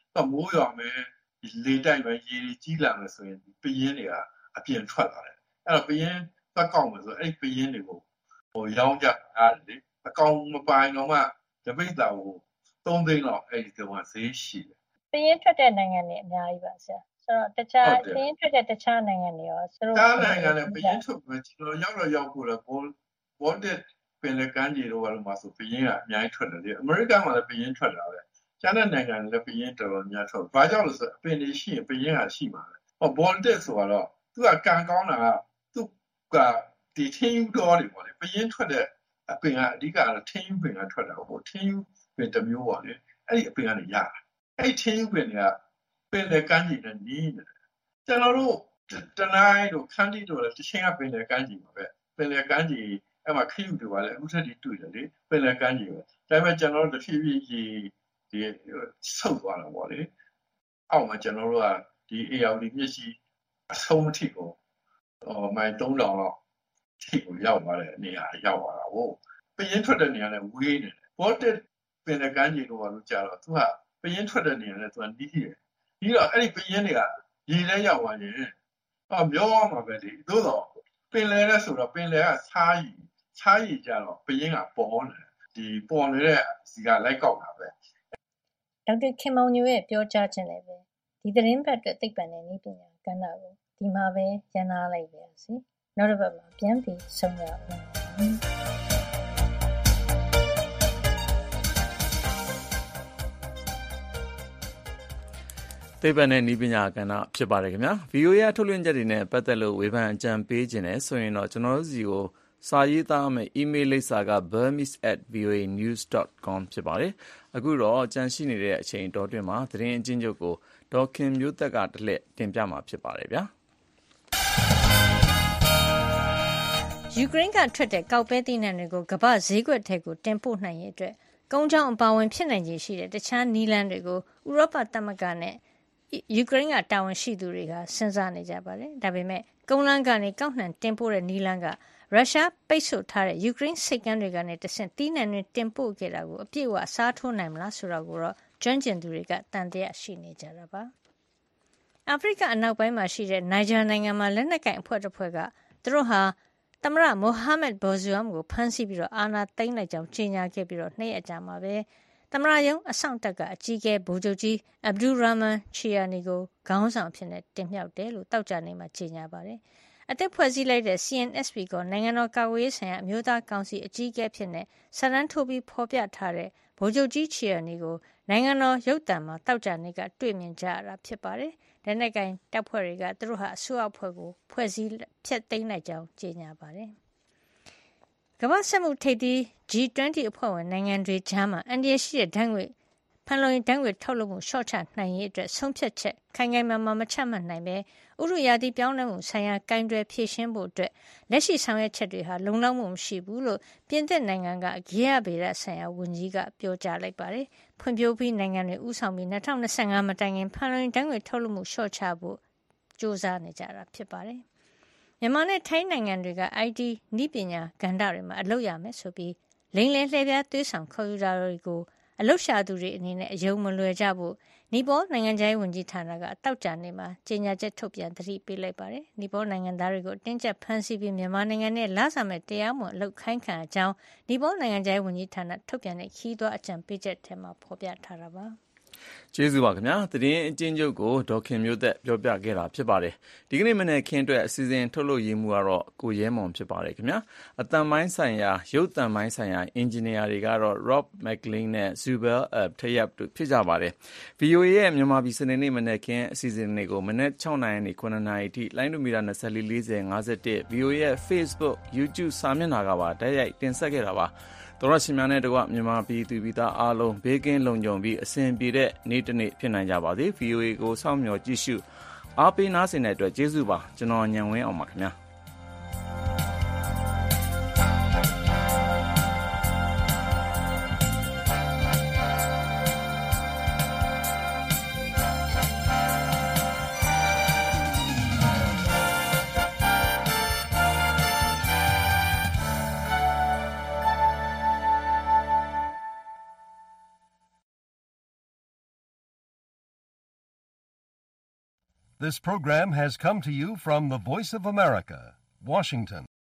မိုးရွာမယ်လေတိုက်မယ်ရေကြီးလာမယ်ဆိုရင်ပယင်းတွေကအပြင်ထွက်လာတယ်အဲ့တော့ပယင်းသက်ကောက်မယ်ဆိုအဲ့ပယင်းတွေကိုရောင်းကြအားလေအကောင်မပိုင်တော့မှတပိတ်တာကို3 သိန်းလောက်အဲ့ဒီကဈေးရှိတယ်ပယင်းထွက်တဲ့နိုင်ငံတွေအများကြီးပါဆရာဆိုတော့တခြားပယင်းထွက်တဲ့တခြားနိုင်ငံတွေရောဆိုတော့တခြားနိုင်ငံတွေပယင်းထွက်မယ်ကျွန်တော်ရောက်ဖို့လဲဘောတက်ပင်လယ်ကမ်းခြေတို့ဘာလို့မှဆိုပယင်းကအများကြီးထွက်တယ်လေအမေရိကန်မှာလည်းပယင်းထွက်တာပဲကျန်တဲ့နိုင်ငံတွေလည်းပယင်းတော်တော်များထွက်ဘာကြောင့်လဲဆိုအပင်တွေရှိရင်ပယင်းကရှိမှာပဲဘောတက်ဆိုတော့သူကကံကောင်းတာကသူကဒီထင်းယူတော်တွေပေါ့လေပယင်းထွက်တဲ့အပင်ကအဓိကတော့ထင်းယူပင်ကထွက်တာပေါ့ထင်းယူပင်တစ်မျိုးပေါ့လေအဲ့ဒီအပင်ကနေရတာအဲ့ထင်းယူပင်ကပင်လယ်ကမ်းခြေနဲ့နီးနေတယ်ကျွန်တော်တို့တနိုင်းတို့ခန်းတီတို့လည်းတစ်ချိန်ကပင်လယ်ကမ်းခြေပါပဲပင်လယ်ကမ်းခြေအဲ့မှာခရုတွေပါလေအခုထက်ထိတွေ့တယ်လေပင်လယ်ကမ်းခြေပဲဒါပေမဲ့ကျွန်တော်တို့တဖြည်းဖြည်းဒီဆုတ်သွားတာပေါ့လေအောက်မှာကျွန်တော်တို့ကဒီ ARD မျက်စိအဆုံးထိကိုမိုင်3000လောက်ထိကိုရောက်သွားတဲ့နေရာရောက်သွားတာဟုတ်ပယင်းထွက်တဲ့နေရာနဲ့ဝေးနေတယ်ဘောတက်ပင်လယ်ကမ်းခြေတို့ဘာလို့ကြာတော့သူကပယင်းထွက်တဲ့နေရာနဲ့သူကနီးတယ်ပြီးတော့အဲ့ဒီပယင်းတွေကရေထဲရောက်သွားရင်မျောမှာပဲလေသို့တော့ပင်လယ်နဲ့ဆိုတော့ပင်လယ်ကဆားရည်ကြတော့ပယင်းကပေါ်နေဒီပေါ်နေတဲ့စီကလိုက်ကောက်တာပဲဒေါက်တာခင်မောင်ညိုရဲ့ပြောကြားခြင်းလည်းပဲဒီသတင်းပတ်အတွက်သိပ္ပံနဲ့နည်းပညာကဏ္ဍကိုဒီမှာပဲရန်နာလိုက်ပါရစေနောက်တစ်ပတ်မှာပြန်ပြီးဆုံရအောင်သိပ္ပံနဲ့နည်းပညာကဏ္ဍဖြစ်ပါတယ်ခင်ဗျာ VOA ထုတ်လွှင့်ချက်တွေနဲ့ပတ်သက်လို့ဝေဖန်အကြံပေးခြင်းနဲ့ဆိုရင်တော့ကျွန်တော်တို့စီကိုစာရေးသားမယ့် email လိပ်စာက burmese@voanews.com ဖြစ်ပါတယ်အခုတော့ကြန့်ရှိနေတဲ့အချိန်တော်တွင်မှာသတင်းအချင်းချုပ်ကိုဒေါက်ခင်မျိုးသက်ကတလှည့်တင်ပြမှာဖြစ်ပါတယ်ဗျာယူကရိန်းကထွက်တဲ့ကောက်ပဲသီးနှံတွေကိုကမ္ဘာဈေးကွက်ထဲကိုတင်ပို့နိုင်ရေးအတွက်ကုန်းကြောင်းအပါအဝင်ဖြစ်နိုင်ခြေရှိတဲ့တခြားနည်းလမ်းတွေကိုဥရောပသမဂ္ဂနဲ့ယူကရိန်းကတာဝန်ရှိသူတွေကစဉ်းစားနေကြပါတယ်။ဒါပေမဲ့ကုန်းလမ်းကနေကောက်နှံတင်ပို့တဲ့နည်းလမ်းကရုရှားပိတ်ဆို့ထားတဲ့ယူကရိန်းစိတ်ကမ်းတွေကနေတဆင့်သီးနှံတွေတင်ပို့ခဲ့တာကိုအပြည့်အဝစားထိုးနိုင်မလားဆိုတာကိုတော့ကျွမ်းကျင်သူတွေကတန်တရားရှိနေကြတာပါ။အာဖရိကအနောက်ပိုင်းမှာရှိတဲ့နိုင်ဂျာနိုင်ငံမှာလက်နက်ကင်အဖွဲ့တစ်ဖွဲ့ကသူတို့ဟာသမ္မတမိုဟာမက်ဘိုဇွမ်ကိုဖမ်းဆီးပြီးအာဏာသိမ်းလိုက်ကြောင်းကြေညာခဲ့ပြီး2 ရက်ကြာမှာပဲသမ္မတရုံးအဆောင်တပ်ကအကြီးအကဲဗိုလ်ချုပ်ကြီးအဗ်ဒူရာမန်ချီယာနီကိုခေါင်းဆောင်အဖြစ်တင်မြှောက်တယ်လို့သောကြာနေ့မှာကြေညာပါတယ်။အသစ်ဖွဲ့စည်းလိုက်တဲ့ CNSP ကနိုင်ငံတော်ကာကွယ်ရေးဆိုင်ရာအမျိုးသားကောင်စီအကြီးအကဲဖြစ်နေစာတမ်းထိုးပြီးဖော်ပြထားတဲ့ဗိုလ်ချုပ်ကြီးချီယာနီကိုနိုင်ငံတော်ရုပ်သံမှာသောကြာနေ့ကတွေ့မြင်ကြရတာဖြစ်ပါတယ်။လက်နက်ကင်တပ်ဖွဲ့တွေကသူတို့ဟာအစိုးရအဖွဲ့ကိုဖွဲ့စည်းဖျက်သိမ်းလိုက်ကြောင်းကြေညာပါတယ်။ကမ္ဘာ့စက်မှုထိပ်သီး G20 အဖွဲ့ဝင်နိုင်ငံတွေကြားမှာအန္တရာယ်ရှိတဲ့ဖန်လုံအိမ်ဓာတ်ငွေ့ထုတ်လွှတ်မှုလျှော့ချနိုင်ရေးအတွက်ဆုံးဖြတ်ချက်ခိုင်ခိုင်မာမာမချမှတ်နိုင်ပဲဥတုရာသီပြောင်းလဲမှုဆိုင်ရာကိုင်တွယ်ဖြေရှင်းဖို့အတွက်လက်ရှိဆောင်ရွက်ချက်တွေဟာလုံလောက်မှုမရှိဘူးလို့ပြင်သစ်နိုင်ငံကဂေဟဗေဒဆိုင်ရာဝန်ကြီးကပြောကြားလိုက်ပါတယ်။ဖွံ့ဖြိုးပြီးနိုင်ငံတွေဥဆောင်ပြီး2025မတိုင်ခင်ဖန်လုံအိမ်ဓာတ်ငွေ့ထုတ်လွှတ်မှုလျှော့ချဖို့ကြိုးစားနေကြတာဖြစ်ပါတယ်။မြန်မာနဲ့ထိုင်းနိုင်ငံတွေက IT နည်းပညာကဏ္ဍတွေမှာအလုပ်ရမယ်ဆိုပြီးလိမ်လည်လှည့်ပြားသွေးဆောင်ခေါ်ယူတာတွေကိုအလုပ်ရှာသူတွေအနေနဲ့အယုံမလွယ်ကြဖို့နီပေါနိုင်ငံခြားရေးဝန်ကြီးဌာနကတောက်ကြနေမှာကြေညာချက်ထုတ်ပြန်သတိပေးလိုက်ပါတယ်။နီပေါနိုင်ငံသားတွေကိုအတင်းကျပ်ဖမ်းဆီးပြီးမြန်မာနိုင်ငံနဲ့လစာမဲ့တရားမဝင်အလုပ်ခိုင်းခံအကြောင်းနီပေါနိုင်ငံခြားရေးဝန်ကြီးဌာနထုတ်ပြန်တဲ့ခီးသွွားအကြံပေးချက်ထဲမှာဖော်ပြထားတာပါ။ကျေးဇူးပါခင်ဗျာသတင်းအချင်းချုပ်ကိုဒေါက်ခင်မျိုးသက်ပြောပြခဲ့တာဖြစ်ပါတယ်ဒီကနေ့မနေ့ခင်းအတွက်အစီအစဉ်ထုတ်လို့ရမှုကတော့ကိုရဲမွန်ဖြစ်ပါတယ်ခင်ဗျာအတန်ပိုင်းဆိုင်ရာရုပ်တန်ပိုင်းဆိုင်ရာအင်ဂျင်နီယာတွေကတော့ Rob McLean နဲ့ Zubel Tayeb တို့ဖြစ်ကြပါတယ် VOA ရဲ့မြန်မာပြည်စနေနေ့မနေ့ခင်းအစီအစဉ်တွေကိုမနေ့6နာရီနဲ့9နာရီအထိလိုင်းဒိုမီတာ24 40 51 VOA ရဲ့ Facebook YouTube စာမျက်နှာကပါတိုက်ရိုက်တင်ဆက်ခဲ့တာပါတော်ရရှိများနဲ့တကွမြန်မာပြည်သူပြည်သားအားလုံးဘေးကင်းလုံခြုံပြီးအဆင်ပြေတဲ့နေ့တစ်နေ့ဖြစ်နိုင်ကြပါစေ VOA ကိုစောင့်မျှော်ကြည့်ရှုအားပေးနားဆင်တဲ့အတွက်ကျေးဇူးပါကျွန်တော်ညံဝင်းအောင်ပါခင်ဗျာ This program has come to you from the Voice of America, Washington.